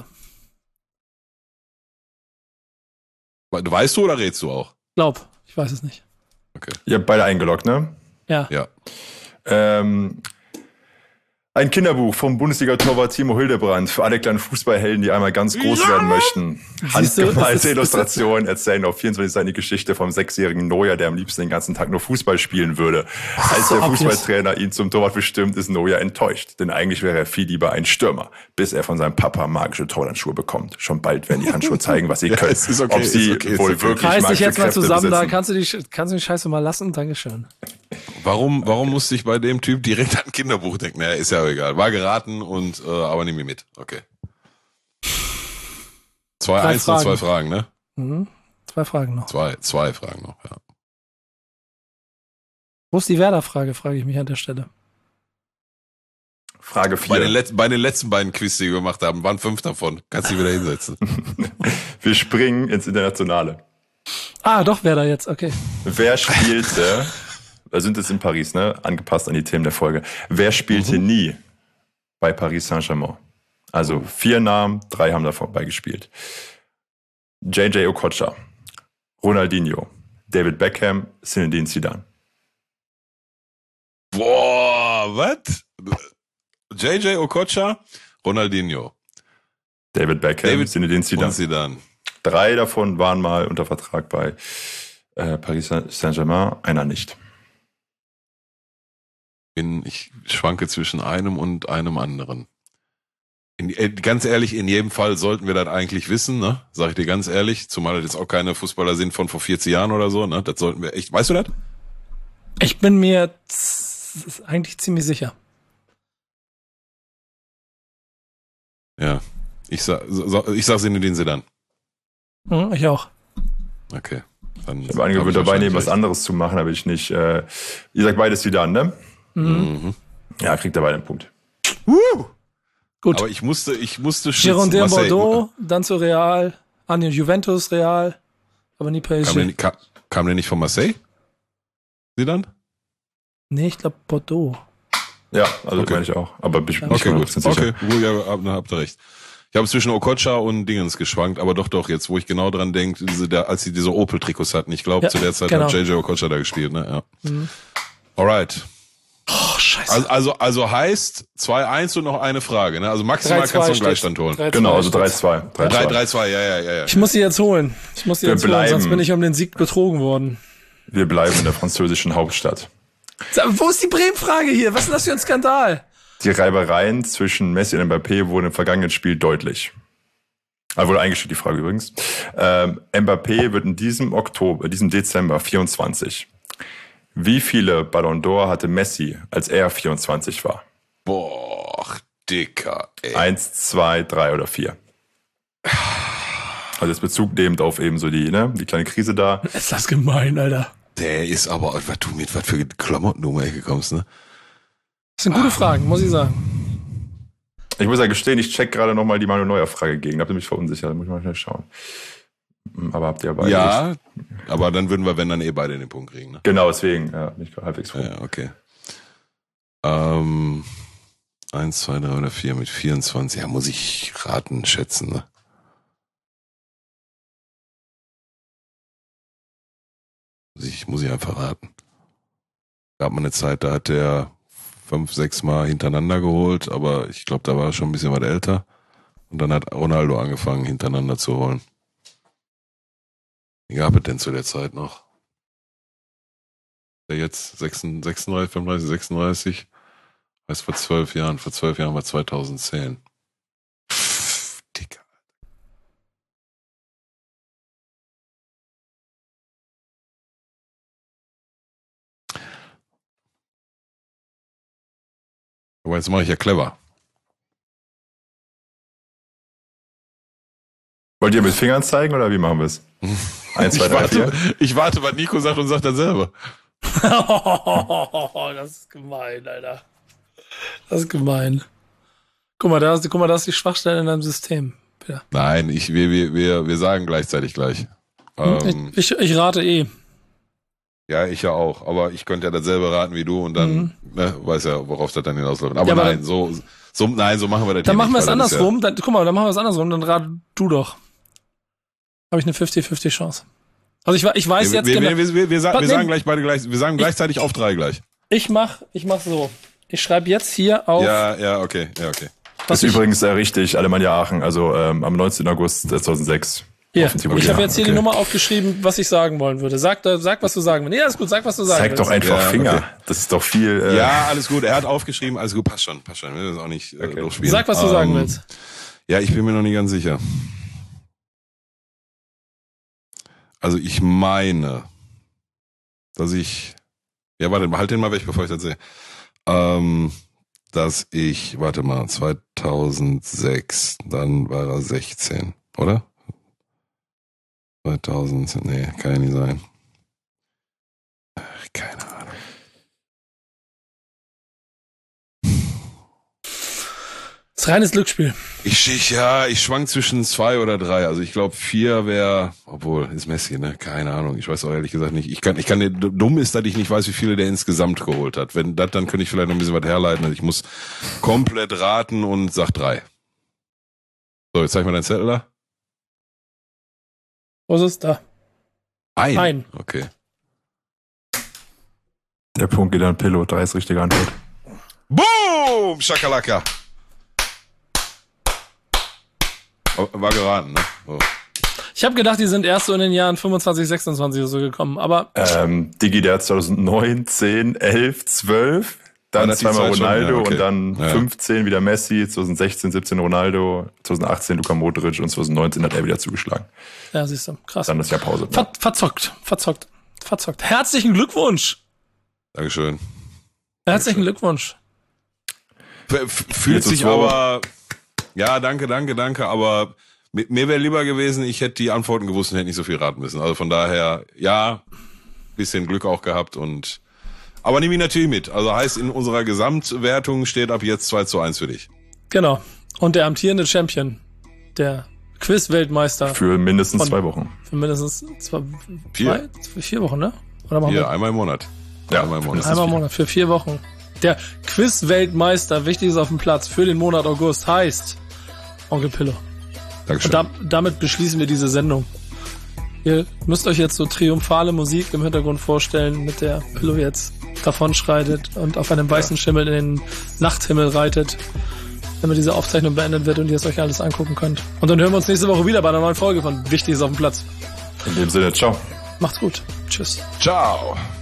Du weißt du oder rätst du auch? Glaub, ich weiß es nicht. Okay. Ihr habt beide eingeloggt, ne? Ja. Ja. Ähm, ein Kinderbuch vom Bundesliga-Torwart Timo Hildebrand für alle kleinen Fußballhelden, die einmal ganz groß werden möchten. Siehst du, es Handgemalte ist- Illustrationen erzählen auf vierundzwanzig Seiten die Geschichte vom sechsjährigen Noja, der am liebsten den ganzen Tag nur Fußball spielen würde. Als so der obvious. Fußballtrainer ihn zum Torwart bestimmt, ist Noja enttäuscht. Denn eigentlich wäre er viel lieber ein Stürmer, bis er von seinem Papa magische Torwarthandschuhe bekommt. Schon bald werden die Handschuhe zeigen, was sie Ja, können. es ist okay, Ob sie ist okay, ist wohl okay. wirklich Reiß dich magische jetzt mal Kräfte zusammen, da besitzen. kannst du die, kannst du die Scheiße mal lassen. Dankeschön. Warum, warum musste ich bei dem Typ direkt an Kinderbuch denken? Naja, ist ja egal. War geraten und äh, aber nimm mir mit. Okay. Zwei, Drei eins und zwei Fragen. Fragen, ne? Mhm. Zwei Fragen noch. Zwei, zwei Fragen noch, ja. Wo ist die Werder-Frage, frage ich mich an der Stelle. Frage Bei den, vier. Let bei den letzten beiden Quiz, die wir gemacht haben, waren fünf davon. Kannst dich wieder hinsetzen. Wir springen ins Internationale. Ah, doch, Werder jetzt, okay. Wer spielte, wir sind jetzt in Paris, ne? Angepasst an die Themen der Folge. Wer spielte Mhm. nie bei Paris Saint-Germain? Also vier Namen, drei haben da vorbeigespielt. J J Okocha, Ronaldinho, David Beckham, Zinedine Zidane. Boah, was? J J Okocha, Ronaldinho, David Beckham, David Zinedine und Zidane. Zidane. Drei davon waren mal unter Vertrag bei äh, Paris Saint-Germain, einer nicht. Bin, ich schwanke zwischen einem und einem anderen. In, äh, ganz ehrlich, in jedem Fall sollten wir das eigentlich wissen, ne? Sag ich dir ganz ehrlich, zumal das jetzt auch keine Fußballer sind von vor vierzig Jahren oder so, ne? Das sollten wir echt, weißt du das? Ich bin mir z- eigentlich ziemlich sicher. Ja. Ich sag, so, ich sag Zinedine Zidane. Mhm, ich auch. Okay. Dann Ich habe angewöhnt, dabei nehmen, was anderes zu machen, aber ich nicht. Äh, ihr sagt beides Zidane, ne? Mhm. Ja, kriegt er beide einen Punkt. Gut. Aber ich musste, ich musste Girondin Marseille- Bordeaux, dann zu Real, an den Juventus Real, aber nie P S Kam der, G. nicht- kam, kam der nicht von Marseille? Zidane? Nee, ich glaube Bordeaux. Ja, also Okay. meine ich auch. Aber bin ich bin Okay, mir gut. sicher. Okay, gut, ja, hab, habt ihr recht. Ich habe zwischen Okocha und Dingens geschwankt, aber doch, doch, jetzt, wo ich genau dran denke, diese, der, als sie diese Opel-Trikots hatten, ich glaube, Ja, zu der Zeit genau. hat J J Okocha da gespielt, ne? Ja. Mhm. Alright. Oh, scheiße. Also, also, also heißt zwei eins und noch eine Frage, ne? Also maximal drei zwei kannst du einen steht's. Gleichstand holen. drei zwei Genau, also steht's. drei zwei. drei drei zwei, ja, ja, ja, ja. Ich muss sie jetzt holen. Ich muss sie Wir jetzt holen, bleiben. sonst bin ich um den Sieg betrogen worden. Wir bleiben in der französischen Hauptstadt. Sag, wo ist die Bremen-Frage hier? Was ist denn das für ein Skandal? Die Reibereien zwischen Messi und Mbappé wurden im vergangenen Spiel deutlich. Ah, wurde eingestellt, die Frage übrigens. Ähm, Mbappé wird in diesem Oktober, diesem Dezember vierundzwanzig. Wie viele Ballon d'Or hatte Messi, als er vierundzwanzig war? Boah, Dicker, ey. Eins, zwei, drei oder vier? Also jetzt Bezug nehmend auf eben so die, ne, die kleine Krise da. Ist das gemein, Alter. Der ist aber, was du mit, was für Klamotten du um die Ecke kommst, ne? Das sind gute Fragen, muss ich sagen. Ich muss ja gestehen, ich check gerade nochmal die Manuel Neuer Frage gegen. Da habt ihr mich verunsichert, da muss ich mal schnell schauen. Aber habt ihr beide Ja, recht? aber dann würden wir, wenn dann eh beide den Punkt kriegen, ne? Genau, deswegen, ja, bin ich halbwegs froh. Ja, okay. Ähm, eins, zwei, drei oder vier mit vierundzwanzig. Ja, muss ich raten, schätzen, ne? Muss ich, muss ich einfach raten. Gab mal eine Zeit, da hat der fünf, sechs Mal hintereinander geholt, aber ich glaube, da war er schon ein bisschen was älter. Und dann hat Ronaldo angefangen, hintereinander zu holen. Wie gab es denn zu der Zeit noch? Der jetzt sechsunddreißig, fünfunddreißig, sechsunddreißig, heißt vor zwölf Jahren, vor zwölf Jahren war zweitausendzehn. Pff, Dicker. Aber jetzt mache ich ja clever. Wollt ihr mit Fingern zeigen oder wie machen wir es? Eins, zwei, ich, drei, warte, vier. ich warte, was Nico sagt und sagt dann selber. Das ist gemein, Alter. Das ist gemein. Guck mal, da ist, guck mal, da ist die Schwachstelle in deinem System. Ja. Nein, ich, wir, wir, wir, wir sagen gleichzeitig gleich. Ähm, Ich, ich, ich rate eh. ja, ich ja auch. Aber ich könnte ja dasselbe raten wie du und dann Mhm. ne, weiß ja, worauf das dann hinausläuft. Aber, Ja, aber nein, dann- so, so, nein, so machen wir das Dann hier machen wir nicht, es weil das ist andersrum. Dann, guck mal, dann machen wir es andersrum. Dann rat du doch. Habe ich eine fünfzig fünfzig Chance. Also ich, we- ich weiß Ja, jetzt wir, genau. wir, wir, wir, wir, sagen, Was wir denn? sagen gleich beide gleich, wir sagen gleichzeitig auf drei gleich. Ich mach, ich mach so. Ich schreibe jetzt hier auf. Ja, ja, okay, ja, okay. was Ist ich, übrigens äh, richtig, Alemannia Aachen, also ähm, am neunzehnten August zweitausendsechs. hier. Offensive Ich Liga. habe jetzt hier okay. die Nummer aufgeschrieben, was ich sagen wollen würde. Sag, da- sag was du sagen willst. Ja, ist gut, sag, was du sagen Zeig willst. doch einfach Ja, Finger. okay. Das ist doch viel. Äh, Ja, alles gut. Er hat aufgeschrieben, alles gut, passt schon, passt schon. Wir müssen das auch nicht äh, Okay. durchspielen. Sag, was du Ähm, sagen willst. Ja, ich bin mir noch nicht ganz sicher. Also ich meine, dass ich, ja warte, halt den mal weg, bevor ich das sehe. Ähm, dass ich, warte mal, zweitausendsechs, dann war er sechzehn, oder? zweitausend, nee, kann ja nicht sein. Ach, keine Ahnung. Das ist reines Glücksspiel. Ich, ich, ja, ich schwank zwischen zwei oder drei. Also ich glaube vier wäre, obwohl, ist Messi, ne? Keine Ahnung. Ich weiß auch ehrlich gesagt nicht. Ich kann, ich kann, dir- dumm ist, dass ich nicht weiß, wie viele der insgesamt geholt hat. Wenn das, dann könnte ich vielleicht noch ein bisschen was herleiten. Also ich muss komplett raten und sag drei. So, jetzt zeig mal deinen Zettel da. Was ist da? Ein. Ein. Okay. Der Punkt geht an Pillow, da ist richtige Antwort. Boom! Schakalaka. War geraten, ne? So. Ich habe gedacht, die sind erst so in den Jahren fünfundzwanzig, sechsundzwanzig oder so gekommen, aber Ähm, Digi, der hat zweitausendneun, zehn, elf, zwölf, dann War das die zweimal Zeit schon? Ronaldo Ja, okay. und dann Ja. fünfzehn wieder Messi, zweitausendsechzehn, siebzehn Ronaldo, zweitausendachtzehn Luka Modric und zweitausendneunzehn hat er wieder zugeschlagen. ja, siehst du, krass. Dann das Jahr Pause. Ver verzockt, verzockt, verzockt. Herzlichen Glückwunsch. Dankeschön. Herzlichen Glückwunsch. F- f- Fühlt Jetzt sich ist wo- aber, ja, danke, danke, danke, aber mi- mir wäre lieber gewesen, ich hätte die Antworten gewusst und hätte nicht so viel raten müssen. Also von daher, ja, bisschen Glück auch gehabt und, aber nimm ihn natürlich mit. Also heißt, in unserer Gesamtwertung steht ab jetzt zwei zu eins für dich. Genau. Und der amtierende Champion, der Quiz-Weltmeister für, Für mindestens Von- zwei Wochen. mindestens zwei, Vier. zwei, vier Wochen, ne? Oder machen Hier, wir einmal im Monat. Ja, einmal im Monat. mindestens. einmal im Monat für vier Wochen. Der Quiz-Weltmeister, wichtig ist auf dem Platz für den Monat August, heißt Onkel Pillow. Dankeschön. Und da, damit beschließen wir diese Sendung. Ihr müsst euch jetzt so triumphale Musik im Hintergrund vorstellen, mit der Pillow jetzt davonschreitet und auf einem weißen Schimmel in den Nachthimmel reitet, damit diese Aufzeichnung beendet wird und ihr es euch alles angucken könnt. Und dann hören wir uns nächste Woche wieder bei einer neuen Folge von Wichtig ist auf dem Platz. In dem Sinne, ciao. Macht's gut. Tschüss. Ciao.